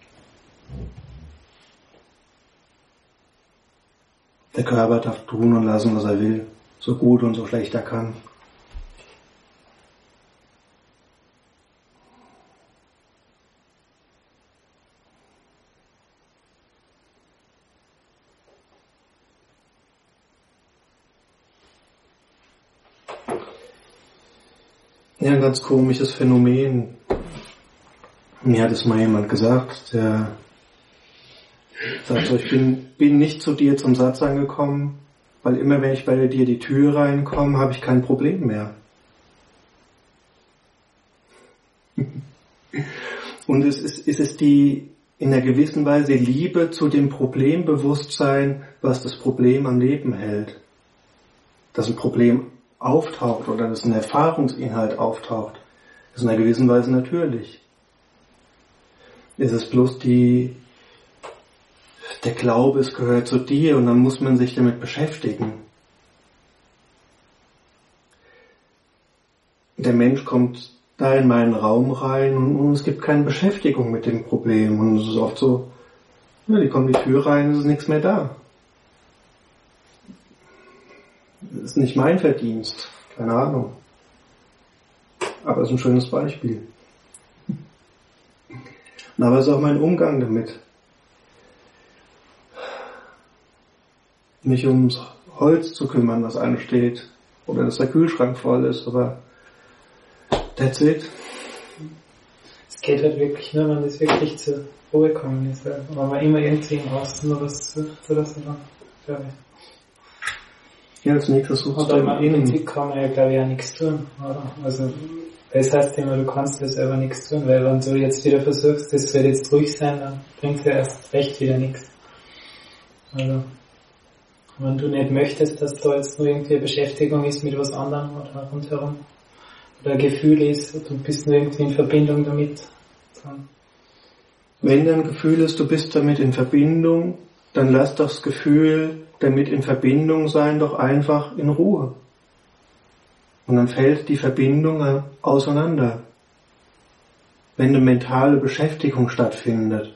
Der Körper darf tun und lassen, was er will, so gut und so schlecht er kann. Ja, ein ganz komisches Phänomen. Mir hat es mal jemand gesagt, der sagt so, ich bin nicht zu dir zum Satz angekommen, weil immer wenn ich bei dir die Tür reinkomme, habe ich kein Problem mehr. Und es ist die in einer gewissen Weise Liebe zu dem Problembewusstsein, was das Problem am Leben hält. Dass ein Problem auftaucht oder dass ein Erfahrungsinhalt auftaucht, ist in einer gewissen Weise natürlich. Es ist bloß der Glaube, es gehört zu dir und dann muss man sich damit beschäftigen. Der Mensch kommt da in meinen Raum rein und es gibt keine Beschäftigung mit dem Problem und es ist oft so, ja, die kommen die Tür rein, es ist nichts mehr da. Das ist nicht mein Verdienst, keine Ahnung. Aber es ist ein schönes Beispiel. Aber es ist auch mein Umgang damit. Mich ums Holz zu kümmern, was ansteht. Oder dass der Kühlschrank voll ist, aber that's it. Es geht halt wirklich nur, wenn es wirklich zur Ruhe kommen ist. Wenn man immer irgendwie im Außen nur was sucht oder so, glaube ich. Ja, als nächstes suchst du im Innen. Kann man ja, glaube ich, auch nichts tun, oder? Also, das heißt immer, du kannst ja selber nichts tun, weil wenn du jetzt wieder versuchst, das soll jetzt ruhig sein, dann bringt ja erst recht wieder nichts. Also, wenn du nicht möchtest, dass da jetzt nur irgendwie eine Beschäftigung ist mit was anderem oder rundherum, oder ein Gefühl ist, du bist nur irgendwie in Verbindung damit, dann. Wenn dein Gefühl ist, du bist damit in Verbindung, dann lass das Gefühl damit in Verbindung sein doch einfach in Ruhe. Und dann fällt die Verbindung auseinander. Wenn eine mentale Beschäftigung stattfindet.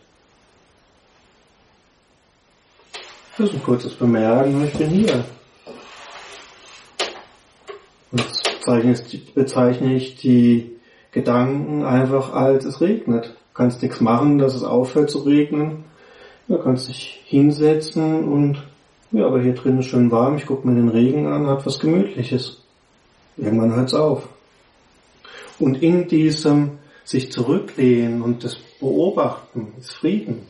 Das ist ein kurzes Bemerken, ich bin hier. Und jetzt bezeichne ich die Gedanken einfach als es regnet. Du kannst nichts machen, dass es aufhört zu regnen. Du kannst dich hinsetzen und ja, aber hier drin ist schön warm, ich gucke mir den Regen an, hat was Gemütliches. Irgendwann hört's auf. Und in diesem sich zurücklehnen und das Beobachten ist Frieden.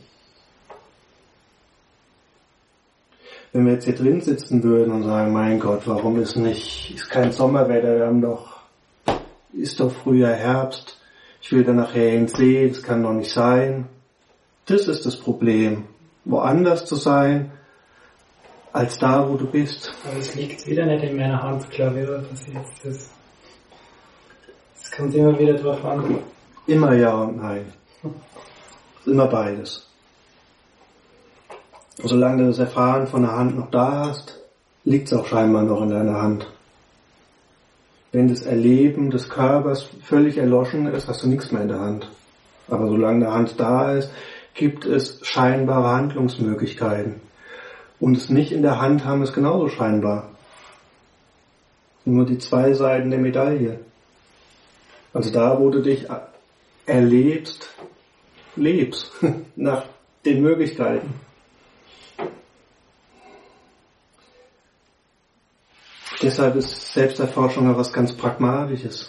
Wenn wir jetzt hier drin sitzen würden und sagen, mein Gott, warum ist kein Sommerwetter, ist doch früher Herbst, ich will dann nachher ins See, das kann doch nicht sein. Das ist das Problem. Woanders zu sein, als da, wo du bist. Aber es liegt wieder nicht in meiner Hand, glaube ich, oder? Das kommt immer wieder drauf an. Immer ja und nein. Immer beides. Solange du das Erfahren von der Hand noch da hast, liegt es auch scheinbar noch in deiner Hand. Wenn das Erleben des Körpers völlig erloschen ist, hast du nichts mehr in der Hand. Aber solange die Hand da ist, gibt es scheinbare Handlungsmöglichkeiten. Und es nicht in der Hand haben ist genauso scheinbar. Nur die zwei Seiten der Medaille. Also da, wo du dich erlebst, lebst nach den Möglichkeiten. Deshalb ist Selbsterforschung ja was ganz Pragmatisches.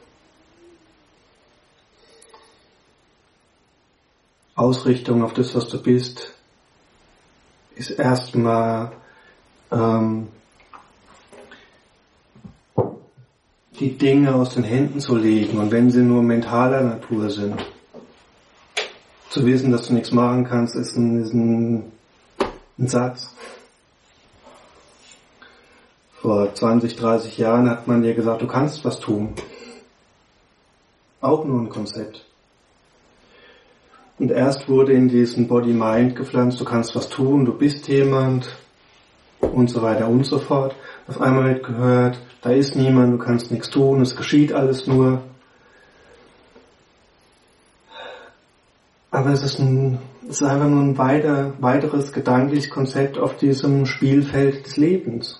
Ausrichtung auf das, was du bist, ist erstmal die Dinge aus den Händen zu legen und wenn sie nur mentaler Natur sind. Zu wissen, dass du nichts machen kannst, ist ein Ein Satz. Vor 20, 30 Jahren hat man dir gesagt, du kannst was tun. Auch nur ein Konzept. Und erst wurde in diesen Body-Mind gepflanzt, du kannst was tun, du bist jemand und so weiter und so fort. Auf einmal wird gehört, da ist niemand, du kannst nichts tun, es geschieht alles nur. Aber es ist einfach nur ein weiteres gedankliches Konzept auf diesem Spielfeld des Lebens.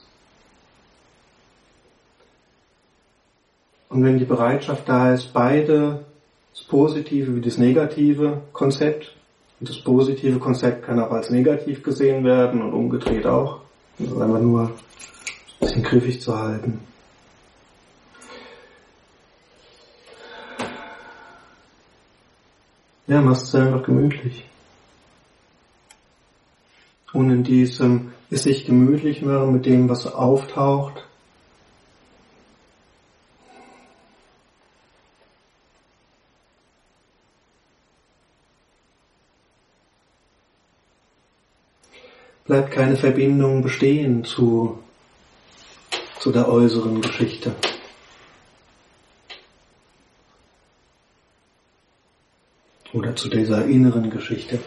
Und wenn die Bereitschaft da ist, beide, das positive wie das negative Konzept, und das positive Konzept kann auch als negativ gesehen werden und umgedreht auch, das ist einfach nur ein bisschen griffig zu halten. Ja, machst es einfach gemütlich. Und in diesem es sich gemütlich machen mit dem, was auftaucht, bleibt keine Verbindung bestehen zu der äußeren Geschichte. Oder zu dieser inneren Geschichte.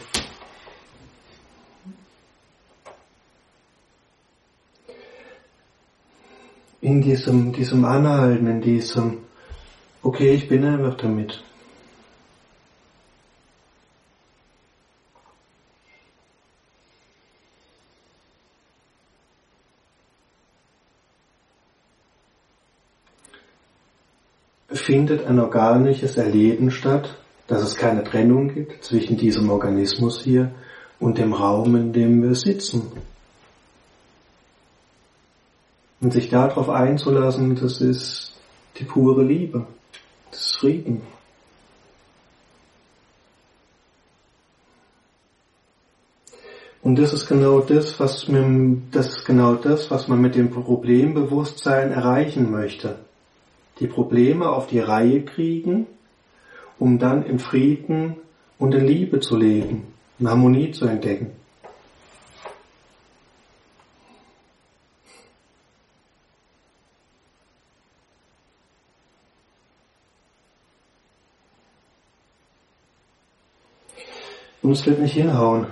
In diesem Anhalten, in diesem, okay, ich bin einfach damit. Findet ein organisches Erleben statt, dass es keine Trennung gibt zwischen diesem Organismus hier und dem Raum, in dem wir sitzen. Und sich darauf einzulassen, das ist die pure Liebe, das ist Frieden. Und das ist genau das, was man mit dem Problembewusstsein erreichen möchte. Die Probleme auf die Reihe kriegen, um dann in Frieden und in Liebe zu leben, in Harmonie zu entdecken. Und es wird nicht hinhauen.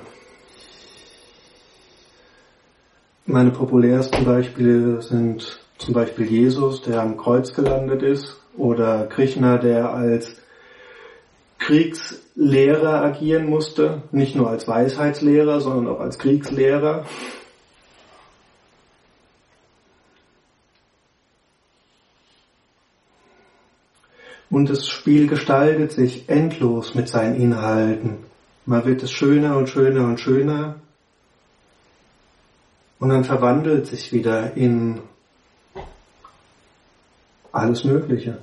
Meine populärsten Beispiele sind zum Beispiel Jesus, der am Kreuz gelandet ist, oder Krishna, der als Kriegslehrer agieren musste, nicht nur als Weisheitslehrer, sondern auch als Kriegslehrer. Und das Spiel gestaltet sich endlos mit seinen Inhalten. Mal wird es schöner und schöner und schöner. Und dann verwandelt sich wieder in alles Mögliche.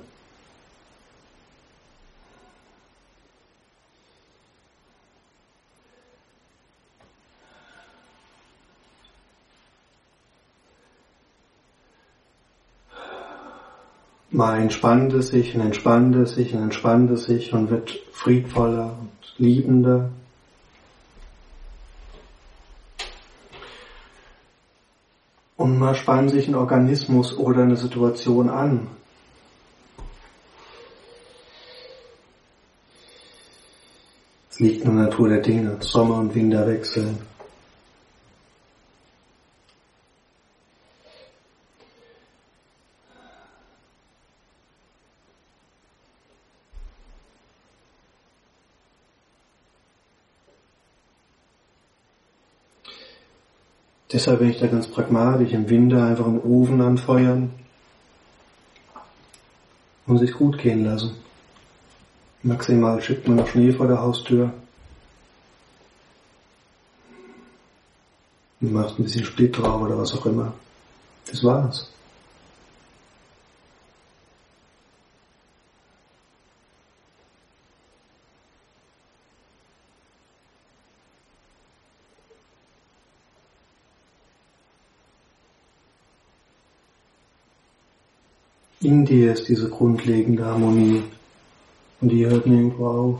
Mal entspannt es sich und entspannt es sich und entspannt es sich und wird friedvoller und liebender. Und mal spannt sich ein Organismus oder eine Situation an. Es liegt in der Natur der Dinge, Sommer und Winter wechseln. Deshalb bin ich da ganz pragmatisch, im Winter einfach einen Ofen anfeuern und sich gut gehen lassen. Maximal schippt man noch Schnee vor der Haustür und macht ein bisschen Split drauf oder was auch immer. Das war's. In dir ist diese grundlegende Harmonie und die hört nirgendwo auf.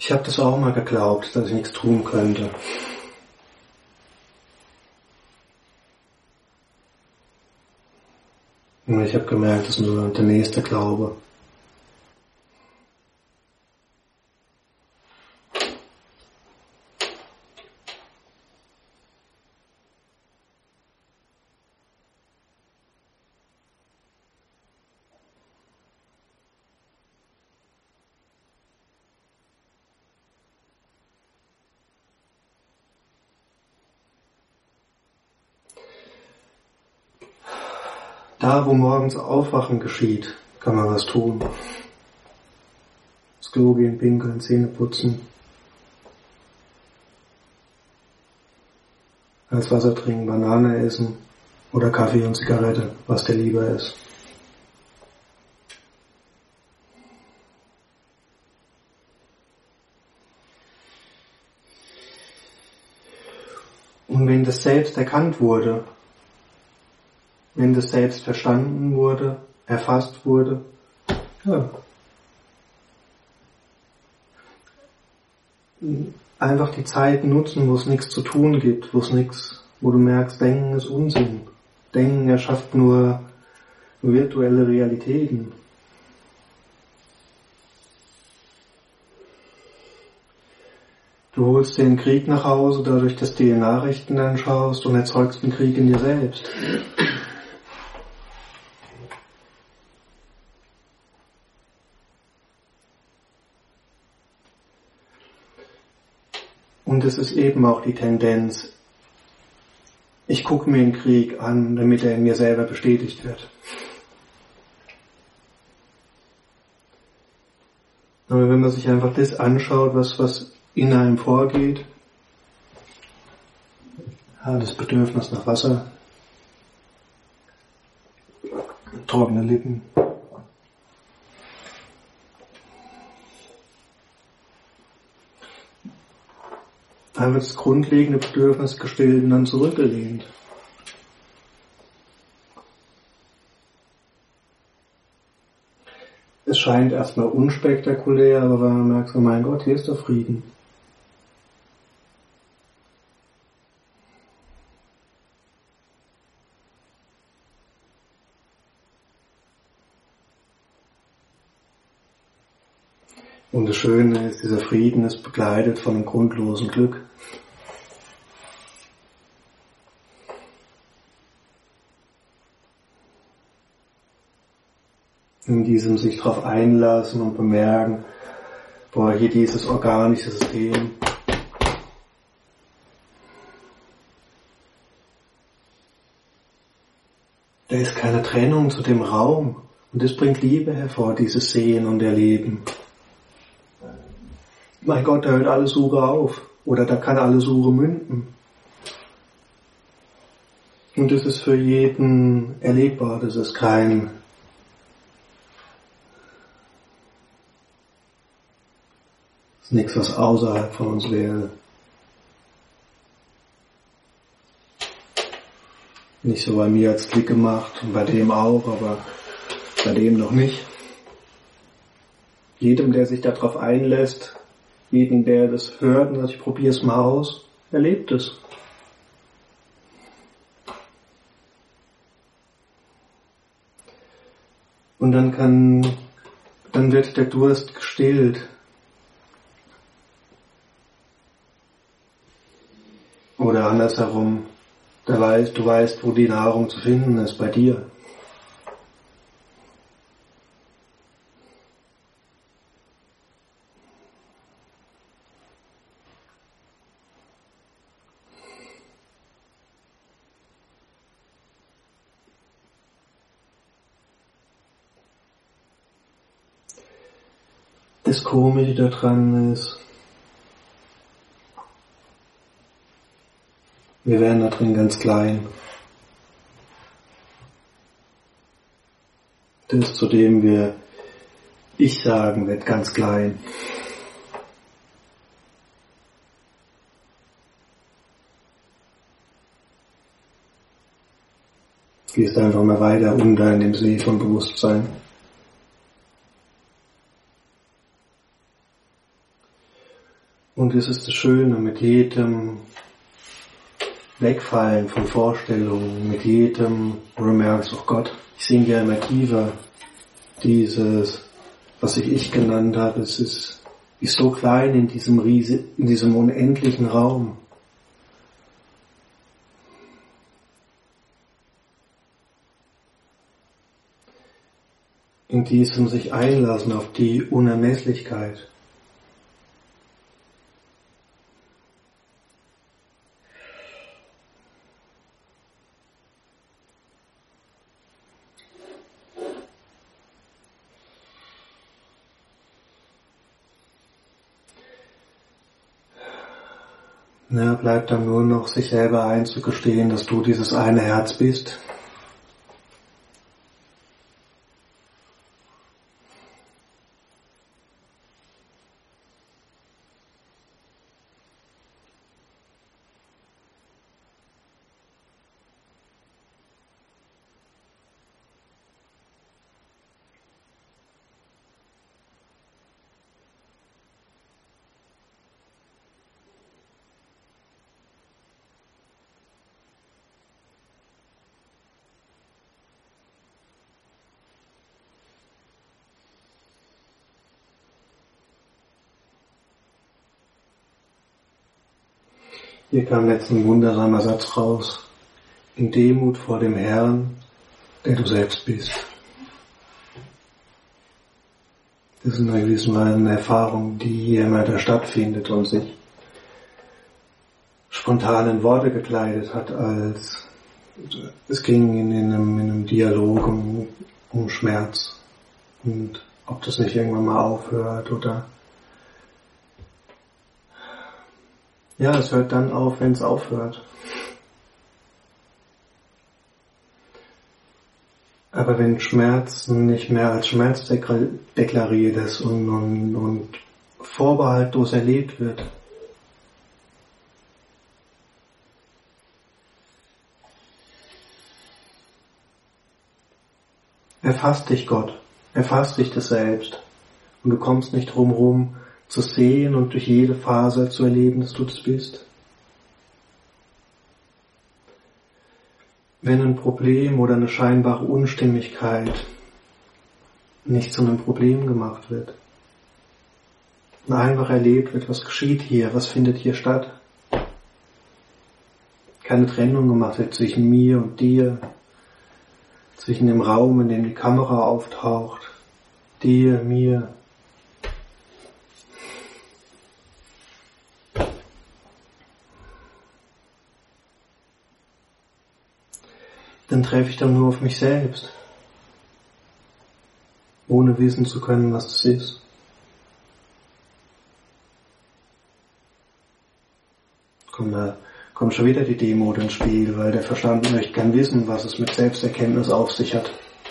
Ich habe das auch mal geglaubt, dass ich nichts tun könnte. Und ich habe gemerkt, das ist nur der nächste Glaube. Da, wo morgens Aufwachen geschieht, kann man was tun. Ins Klo gehen, pinkeln, Zähne putzen. Als Wasser trinken, Banane essen oder Kaffee und Zigarette, was dir lieber ist. Und wenn das selbst erkannt wurde, wenn das selbst verstanden wurde, erfasst wurde, ja. Einfach die Zeit nutzen, wo es nichts zu tun gibt, wo du merkst, Denken ist Unsinn. Denken erschafft nur virtuelle Realitäten. Du holst den Krieg nach Hause, dadurch, dass du dir Nachrichten anschaust und erzeugst den Krieg in dir selbst. Und es ist eben auch die Tendenz, ich gucke mir den Krieg an, damit er in mir selber bestätigt wird. Aber wenn man sich einfach das anschaut, was in einem vorgeht, ja, das Bedürfnis nach Wasser, trockene Lippen, einfach das grundlegende Bedürfnis gestillt und dann zurückgelehnt. Es scheint erstmal unspektakulär, aber wenn man merkt, oh mein Gott, hier ist der Frieden. Und das Schöne ist, dieser Frieden ist begleitet von einem grundlosen Glück. In diesem sich darauf einlassen und bemerken, boah, hier dieses organische System. Da ist keine Trennung zu dem Raum. Und das bringt Liebe hervor, dieses Sehen und Erleben. Mein Gott, da hört alle Suche auf. Oder da kann alle Suche münden. Und das ist für jeden erlebbar. Das ist nichts, was außerhalb von uns wäre. Nicht so bei mir als Klick gemacht und bei dem auch, aber bei dem noch nicht. Jedem, der sich darauf einlässt, jedem, der das hört und sagt, ich probiere es mal aus, erlebt es. Und dann wird der Durst gestillt. Oder andersherum, du weißt, wo die Nahrung zu finden ist, bei dir. Das Komische daran ist, wir werden da drin ganz klein. Das, zu dem wir Ich sagen, wird ganz klein. Gehst einfach mal weiter unter in dem See von Bewusstsein. Und es ist das Schöne, mit jedem Wegfallen von Vorstellungen, mit jedem, wo du merkst, oh Gott, ich singe ja immer tiefer, dieses, was ich genannt habe, es ist so klein in diesem unendlichen Raum. In diesem sich einlassen auf die Unermesslichkeit. Na, bleibt dann nur noch, sich selber einzugestehen, dass du dieses eine Herz bist. Hier kam jetzt ein wundersamer Satz raus. In Demut vor dem Herrn, der du selbst bist. Das ist in einer gewissen Weise eine Erfahrung, die hier immer da stattfindet und sich spontan in Worte gekleidet hat, als es ging in einem Dialog um Schmerz und ob das nicht irgendwann mal aufhört oder ja, es hört dann auf, wenn es aufhört. Aber wenn Schmerz nicht mehr als Schmerz deklariert ist und vorbehaltlos erlebt wird, erfasst dich Gott, erfasst dich das Selbst und du kommst nicht drum rum, zu sehen und durch jede Phase zu erleben, dass du das bist. Wenn ein Problem oder eine scheinbare Unstimmigkeit nicht zu einem Problem gemacht wird, und einfach erlebt wird, was geschieht hier, was findet hier statt, keine Trennung gemacht wird zwischen mir und dir, zwischen dem Raum, in dem die Kamera auftaucht, dir, mir, dann treffe ich dann nur auf mich selbst, ohne wissen zu können, was es ist. Kommt schon wieder die Demut ins Spiel, weil der Verstand möchte gern wissen, was es mit Selbsterkenntnis auf sich hat.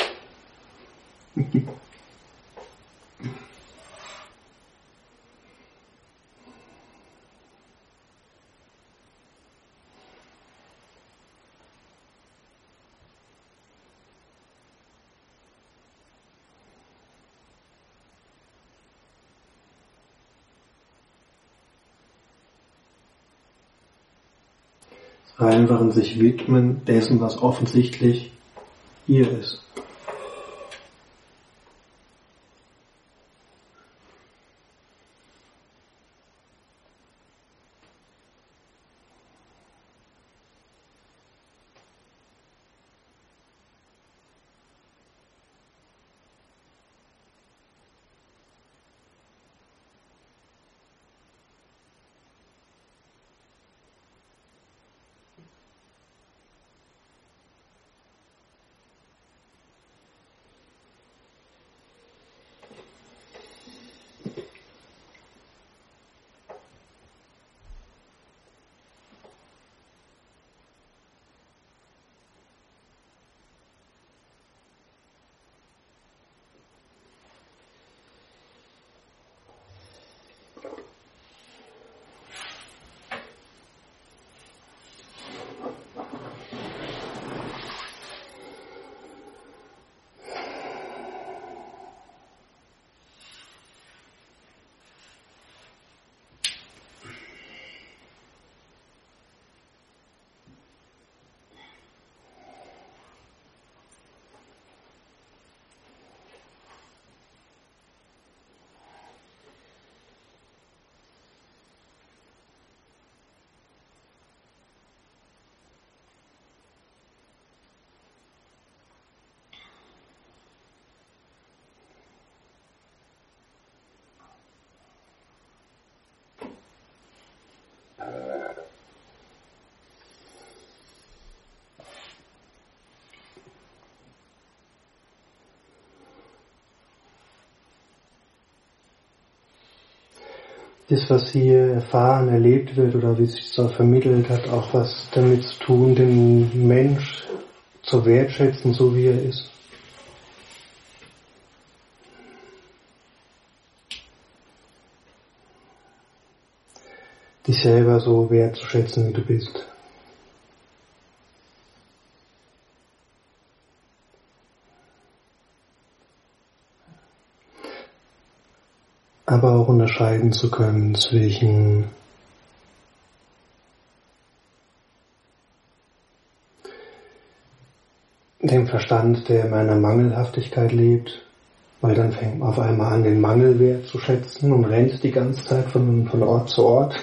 Einfach in sich widmen dessen, was offensichtlich hier ist. ist, was hier erfahren, erlebt wird oder wie sich das auch vermittelt, hat auch was damit zu tun, den Mensch zu wertschätzen, so wie er ist. Dich selber so wertzuschätzen, wie du bist. Aber auch unterscheiden zu können zwischen dem Verstand, der in meiner Mangelhaftigkeit lebt, weil dann fängt man auf einmal an, den Mangelwert zu schätzen und rennt die ganze Zeit von Ort zu Ort.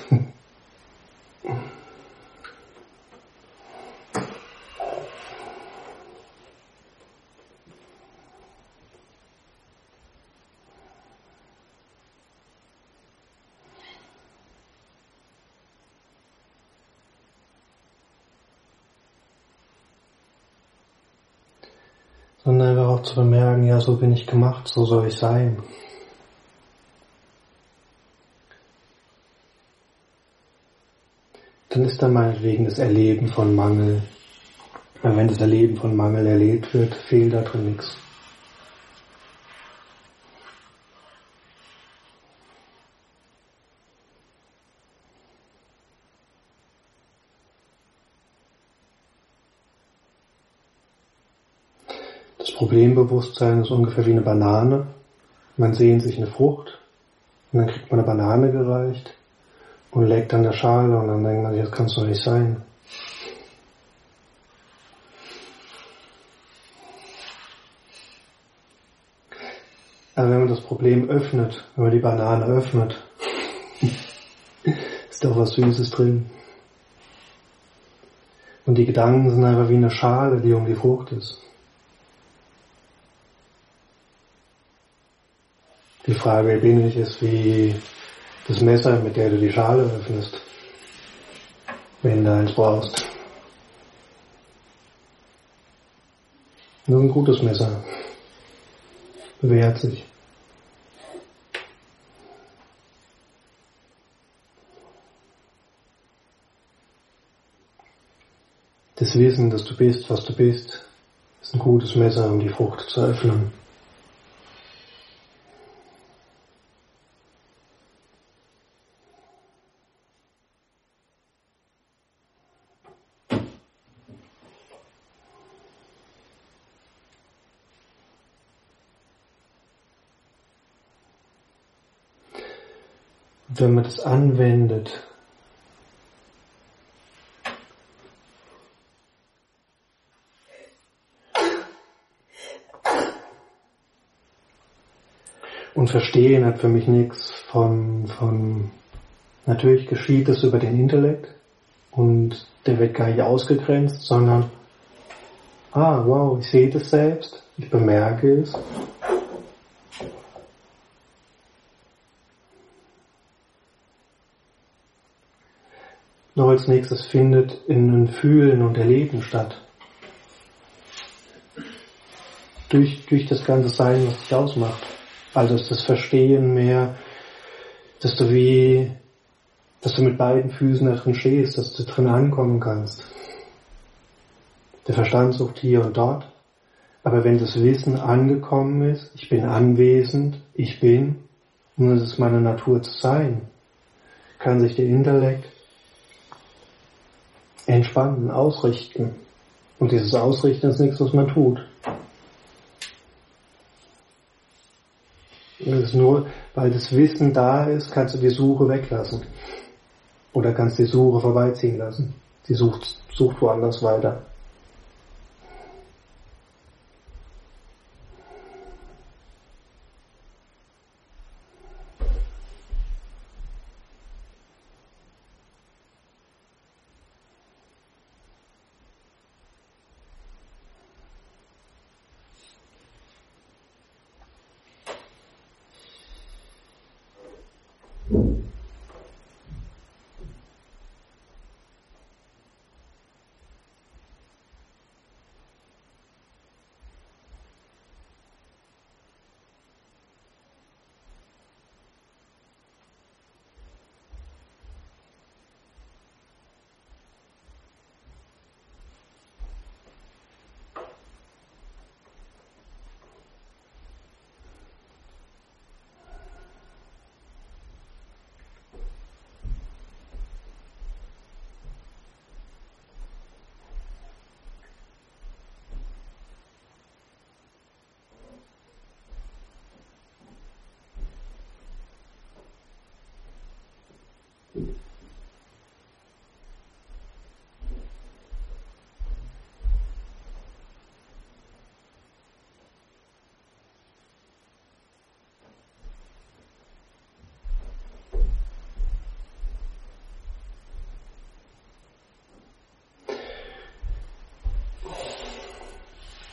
Sondern einfach auch zu bemerken, ja, so bin ich gemacht, so soll ich sein. Dann ist da meinetwegen das Erleben von Mangel. Aber wenn das Erleben von Mangel erlebt wird, fehlt da drin nichts. Das Problembewusstsein ist ungefähr wie eine Banane. Man sehnt sich eine Frucht und dann kriegt man eine Banane gereicht und legt an der Schale und dann denkt man sich, das kann es doch nicht sein. Aber wenn man das Problem öffnet, wenn man die Banane öffnet, ist doch was Süßes drin. Und die Gedanken sind einfach wie eine Schale, die um die Frucht ist. Die Frage, wer bin ich, ist wie das Messer, mit der du die Schale öffnest, wenn du eins brauchst. Nur ein gutes Messer. Bewährt sich. Das Wissen, dass du bist, was du bist, ist ein gutes Messer, um die Frucht zu öffnen. Wenn man das anwendet, und verstehen hat für mich nichts von natürlich geschieht das über den Intellekt und der wird gar nicht ausgegrenzt, sondern wow, ich sehe das selbst, ich bemerke es. Noch als nächstes findet in ein Fühlen und Erleben statt. Durch das ganze Sein, was dich ausmacht. Also ist das Verstehen mehr, dass du mit beiden Füßen da drin stehst, dass du drin ankommen kannst. Der Verstand sucht hier und dort. Aber wenn das Wissen angekommen ist, ich bin anwesend, ich bin, und es ist meine Natur zu sein, kann sich der Intellekt entspannen, ausrichten. Und dieses Ausrichten ist nichts, was man tut. Es ist nur, weil das Wissen da ist, kannst du die Suche weglassen. Oder kannst die Suche vorbeiziehen lassen. Die sucht woanders weiter.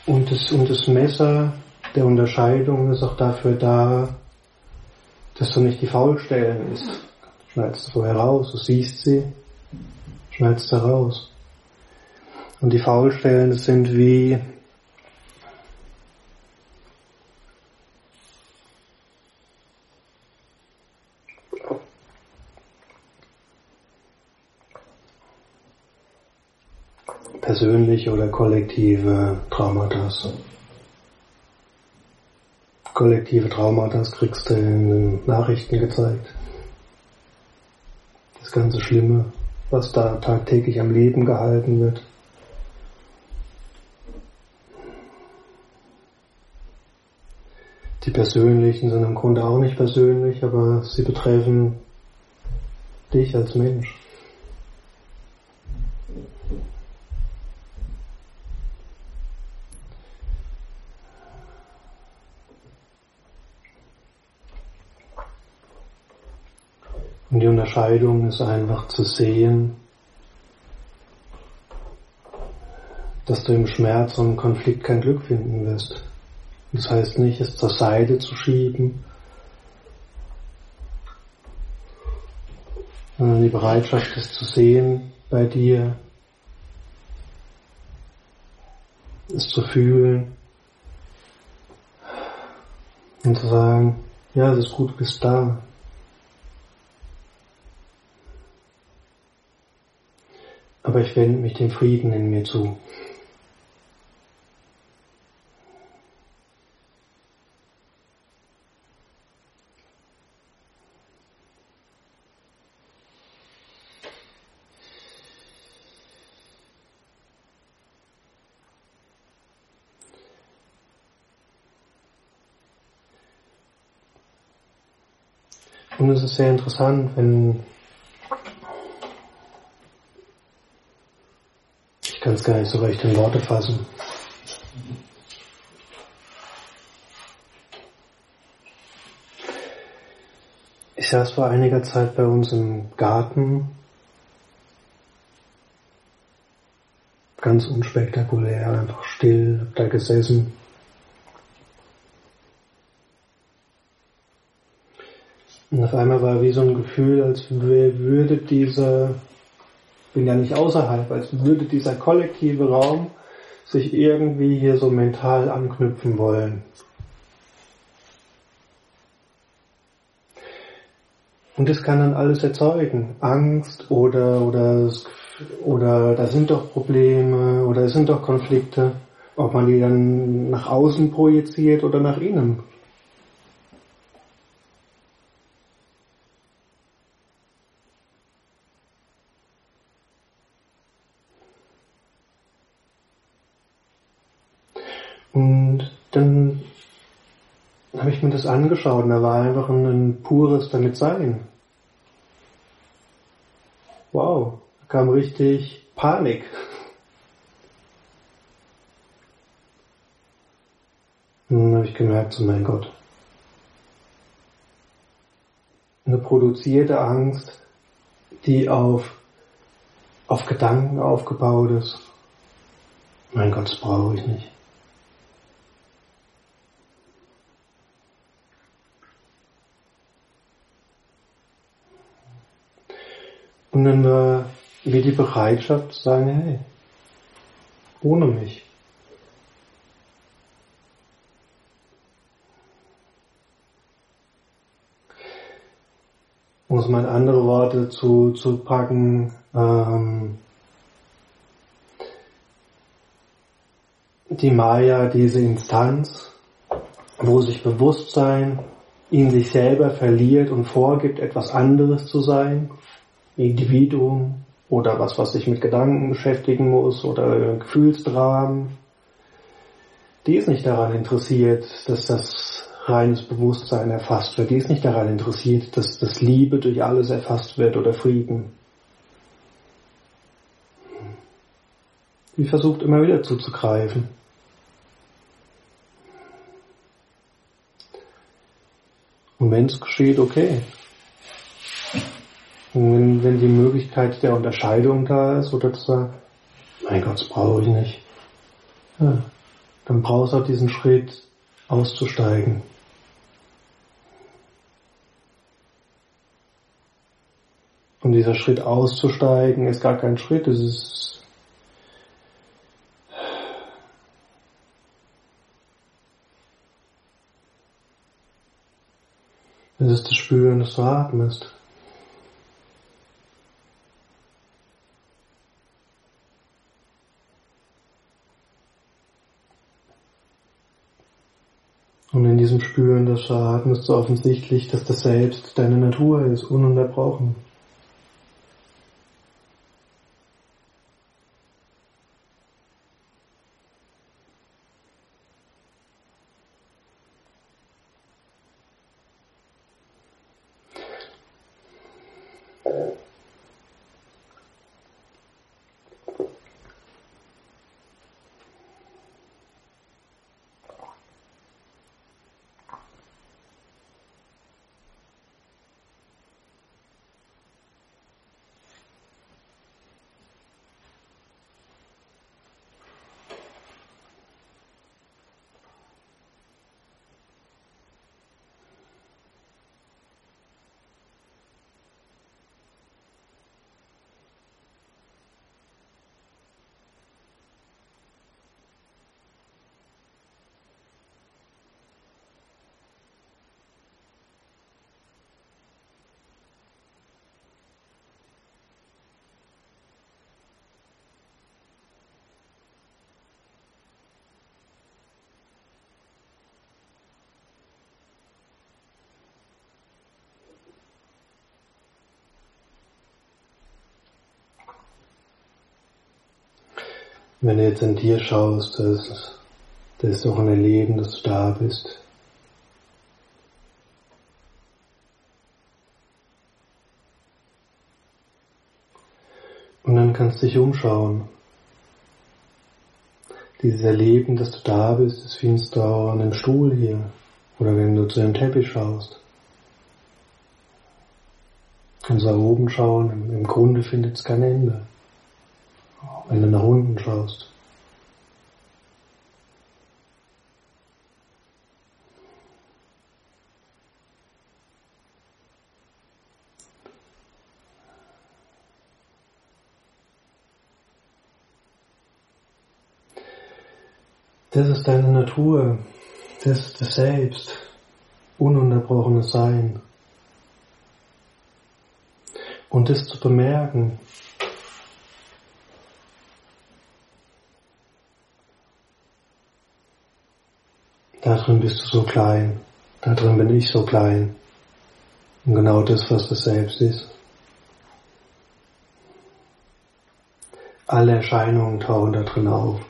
Und das Messer der Unterscheidung ist auch dafür da, dass du nicht die Faulstellen isst. Schneidest du vorher raus, du siehst sie, schneidest sie raus. Und die Faulstellen sind wie persönliche oder kollektive Traumata. Kollektive Traumata kriegst du in den Nachrichten gezeigt. Das ganze Schlimme, was da tagtäglich am Leben gehalten wird. Die persönlichen sind im Grunde auch nicht persönlich, aber sie betreffen dich als Mensch. Und die Unterscheidung ist einfach zu sehen, dass du im Schmerz und im Konflikt kein Glück finden wirst. Das heißt nicht, es zur Seite zu schieben, sondern die Bereitschaft, es zu sehen bei dir, es zu fühlen und zu sagen, ja, es ist gut, du bist da. Aber ich wende mich dem Frieden in mir zu. Und es ist sehr interessant, wenn ich kann es gar nicht so recht in Worte fassen. Ich saß vor einiger Zeit bei uns im Garten, ganz unspektakulär, einfach still, hab da gesessen. Und auf einmal war wie so ein Gefühl, als würde bin ja nicht außerhalb, als würde dieser kollektive Raum sich irgendwie hier so mental anknüpfen wollen. Und das kann dann alles erzeugen. Angst oder da sind doch Probleme oder es sind doch Konflikte, ob man die dann nach außen projiziert oder nach innen. Und dann habe ich mir das angeschaut und da war einfach ein pures Damitsein. Wow, da kam richtig Panik. Und dann habe ich gemerkt, so mein Gott, eine produzierte Angst, die auf Gedanken aufgebaut ist. Mein Gott, das brauche ich nicht. Und dann war wie die Bereitschaft zu sagen, hey, ohne mich. Um es mal in andere Worte zu packen, die Maya, diese Instanz, wo sich Bewusstsein in sich selber verliert und vorgibt, etwas anderes zu sein, Individuum oder was sich mit Gedanken beschäftigen muss oder Gefühlsdramen, die ist nicht daran interessiert, dass das reines Bewusstsein erfasst wird. Die ist nicht daran interessiert, dass das Liebe durch alles erfasst wird oder Frieden. Die versucht immer wieder zuzugreifen. Und wenn es geschieht, okay. Und wenn die Möglichkeit der Unterscheidung da ist, oder zu sagen, mein Gott, das brauche ich nicht, ja, dann brauchst du auch diesen Schritt auszusteigen. Und dieser Schritt auszusteigen ist gar kein Schritt, es ist das Spüren, dass du atmest. Und in diesem Spüren, dass du atmest, so offensichtlich, dass das Selbst deine Natur ist, ununterbrochen. Wenn du jetzt in dir schaust, das ist doch ein Erleben, dass du da bist. Und dann kannst du dich umschauen. Dieses Erleben, dass du da bist, das findest du auch an einem Stuhl hier. Oder wenn du zu einem Teppich schaust. Kannst du da oben schauen, im Grunde findet es kein Ende. Wenn du nach unten schaust. Das ist deine Natur, das ist das Selbst, ununterbrochenes Sein. Und das zu bemerken, da drin bist du so klein, da drin bin ich so klein. Und genau das, was das Selbst ist. Alle Erscheinungen tauchen da drin auf.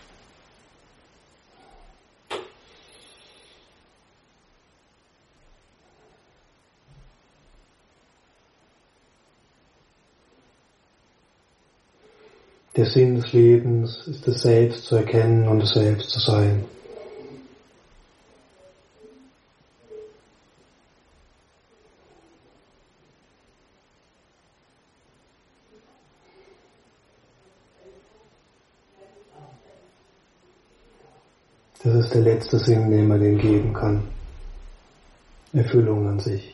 Der Sinn des Lebens ist das Selbst zu erkennen und das Selbst zu sein. Das ist der letzte Sinn, den man dem geben kann. Erfüllung an sich.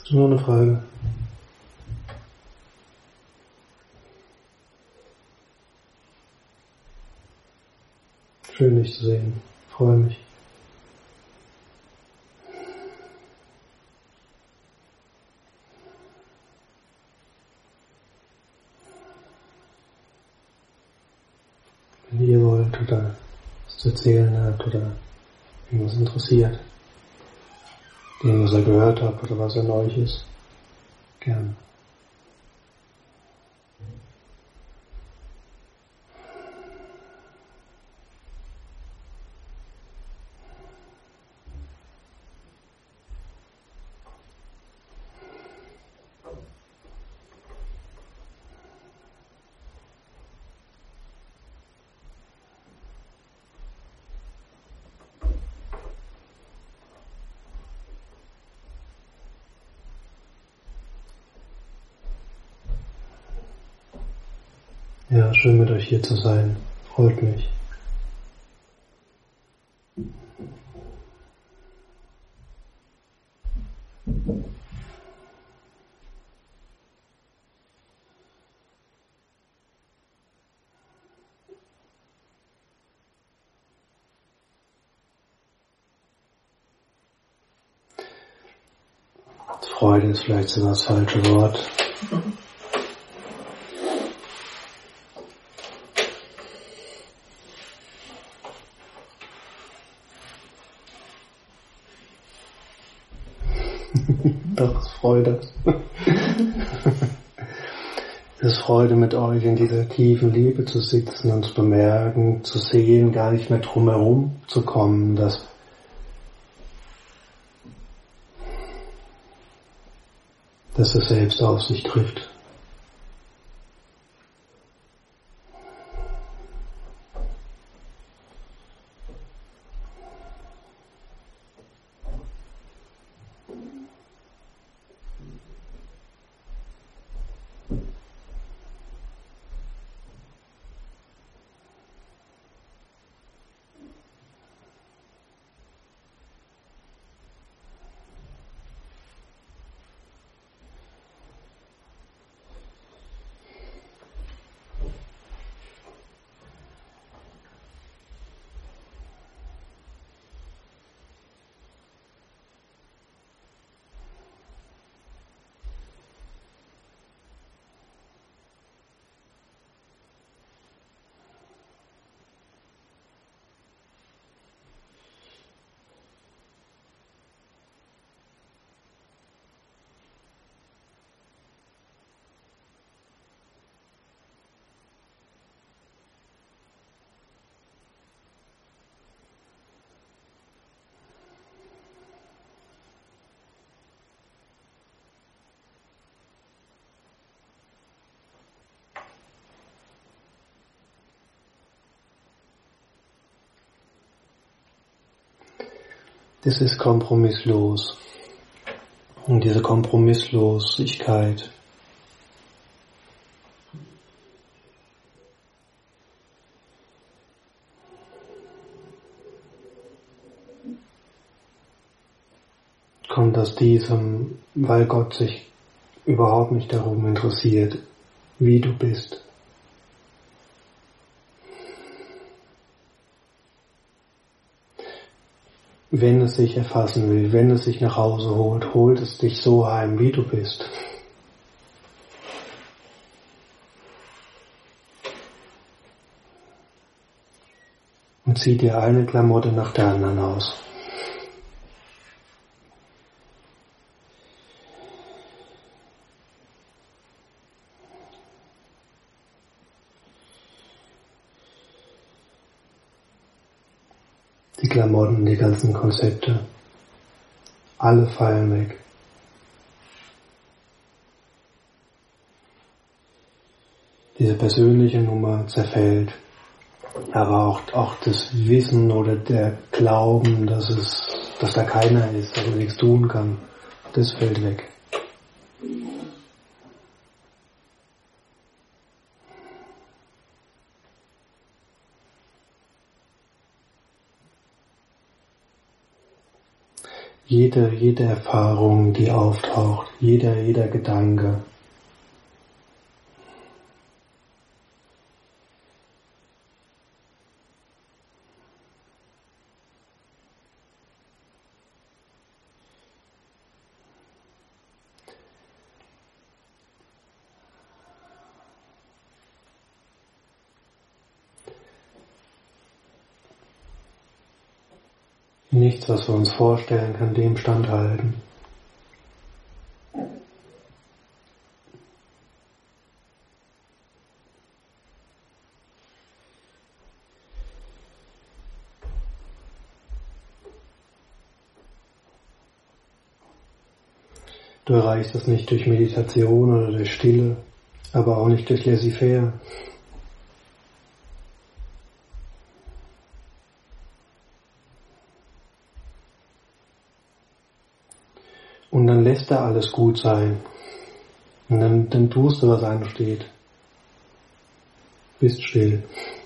ist nur eine Frage. Schön, dich zu sehen. Ich freue mich. Wenn ihr wollt oder was zu erzählen habt oder irgendwas interessiert, dem, was ihr gehört habt oder was an euch ist, gerne. Ja, schön mit euch hier zu sein. Freut mich. Freude ist vielleicht sogar das falsche Wort. Doch, es ist Freude. Es ist Freude, mit euch in dieser tiefen Liebe zu sitzen und zu bemerken, zu sehen, gar nicht mehr drumherum zu kommen, dass es selbst auf sich trifft. Das ist kompromisslos. Und diese Kompromisslosigkeit kommt aus diesem, weil Gott sich überhaupt nicht darum interessiert, wie du bist. Wenn es sich erfassen will, wenn es sich nach Hause holt, holt es dich so heim, wie du bist. Und zieht dir eine Klamotte nach der anderen aus. Die Klamotten, die ganzen Konzepte, alle fallen weg. Diese persönliche Nummer zerfällt, aber auch das Wissen oder der Glauben, dass da keiner ist, dass er nichts tun kann, das fällt weg. jede Erfahrung, die auftaucht, jeder Gedanke. Nichts, was wir uns vorstellen, kann dem standhalten. Du erreichst es nicht durch Meditation oder durch Stille, aber auch nicht durch Laissez-faire. Und dann lässt da alles gut sein. Und dann tust du, was ansteht. Bist still.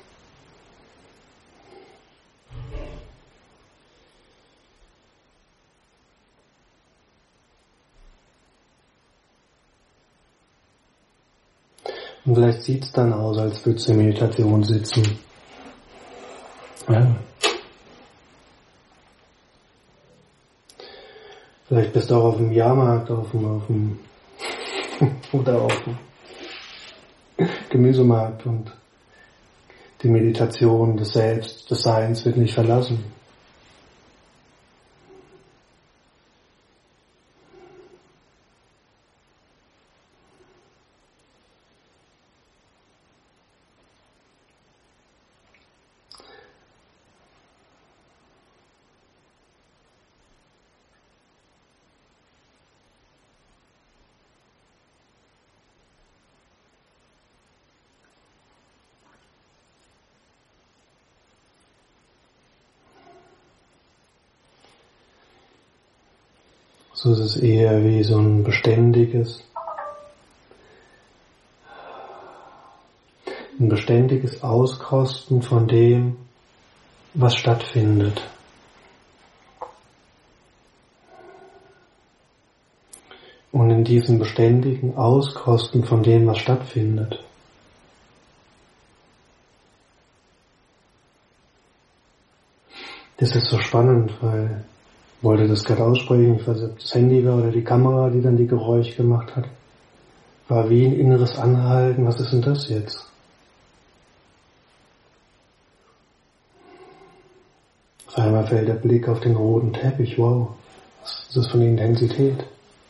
Und vielleicht sieht's dann aus, als würdest du in Meditation sitzen. Ja. Vielleicht bist du auch auf dem Jahrmarkt, oder auf dem Gemüsemarkt und die Meditation des Selbst, des Seins wird nicht verlassen. So ist es eher wie so ein beständiges Auskosten von dem, was stattfindet. Und in diesem beständigen Auskosten von dem, was stattfindet, das ist so spannend, weil ich wollte das gerade aussprechen, ich weiß nicht, ob das Handy war oder die Kamera, die dann die Geräusche gemacht hat. War wie ein inneres Anhalten, was ist denn das jetzt? Auf einmal fällt der Blick auf den roten Teppich, wow, was ist das für eine Intensität?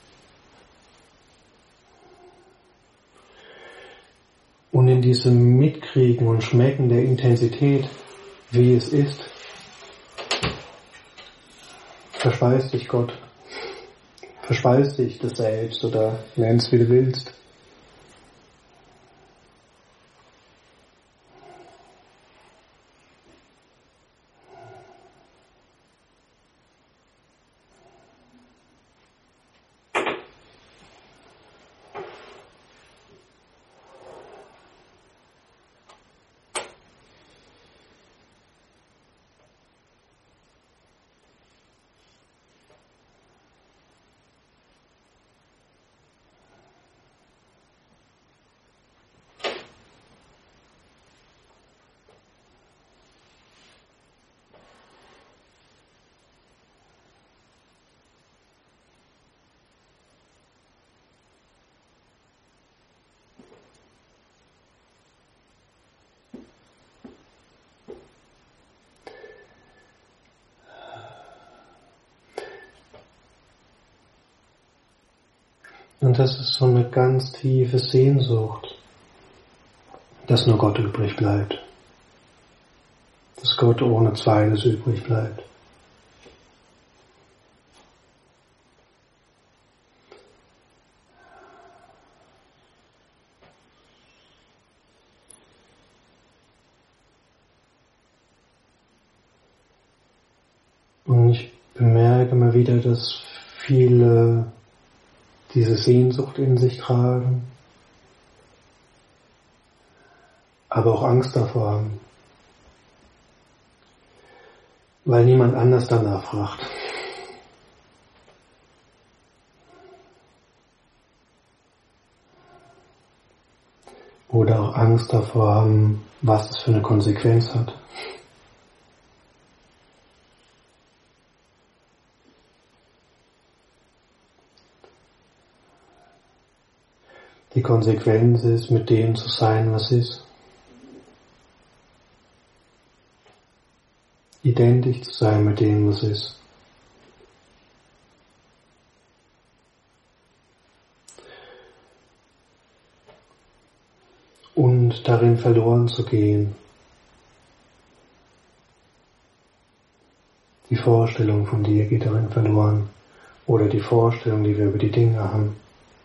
Und in diesem Mitkriegen und Schmecken der Intensität, wie es ist, verspeist dich Gott, verspeist dich das Selbst oder nenn's wie du willst. Und das ist so eine ganz tiefe Sehnsucht, dass nur Gott übrig bleibt. Dass Gott ohne Zweites übrig bleibt. Und ich bemerke immer wieder, dass viele diese Sehnsucht in sich tragen, aber auch Angst davor haben, weil niemand anders danach fragt. oder auch Angst davor haben, was das für eine Konsequenz hat. Die Konsequenz ist, mit dem zu sein, was ist. Identisch zu sein mit dem, was ist. Und darin verloren zu gehen. Die Vorstellung von dir geht darin verloren. Oder die Vorstellung, die wir über die Dinge haben.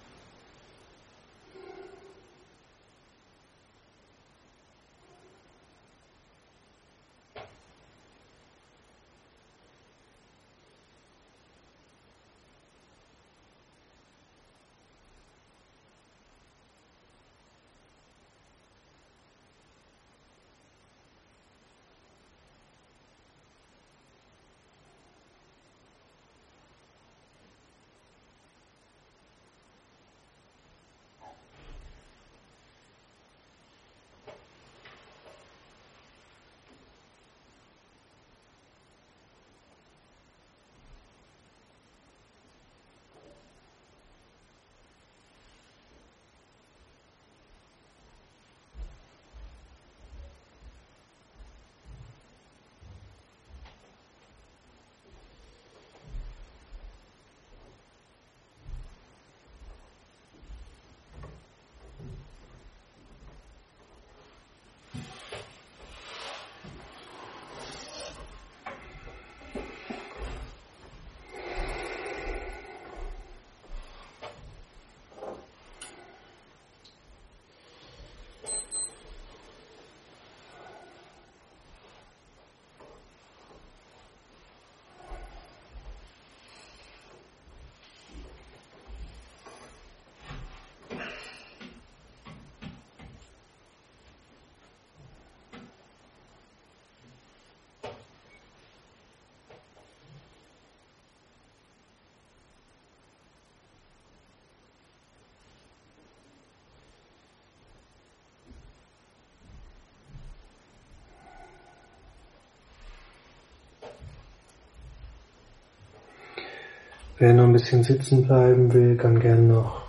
Wer noch ein bisschen sitzen bleiben will, kann gern noch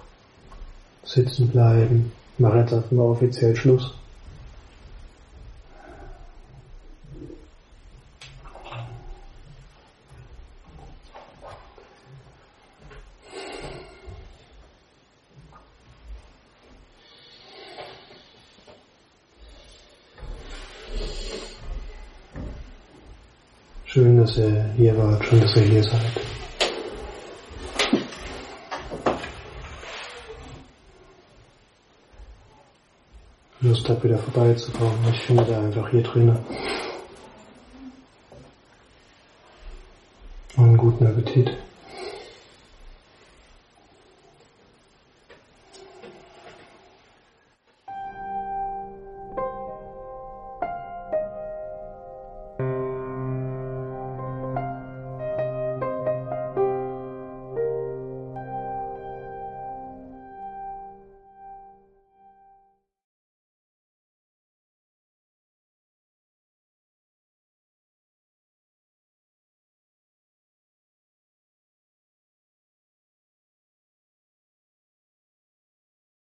sitzen bleiben. Ich mache jetzt einfach mal offiziell Schluss. Schön, dass ihr hier wart, schön, dass ihr hier seid. Lust habt, wieder vorbeizukommen. Ich finde da einfach hier drinnen. Und einen guten Appetit.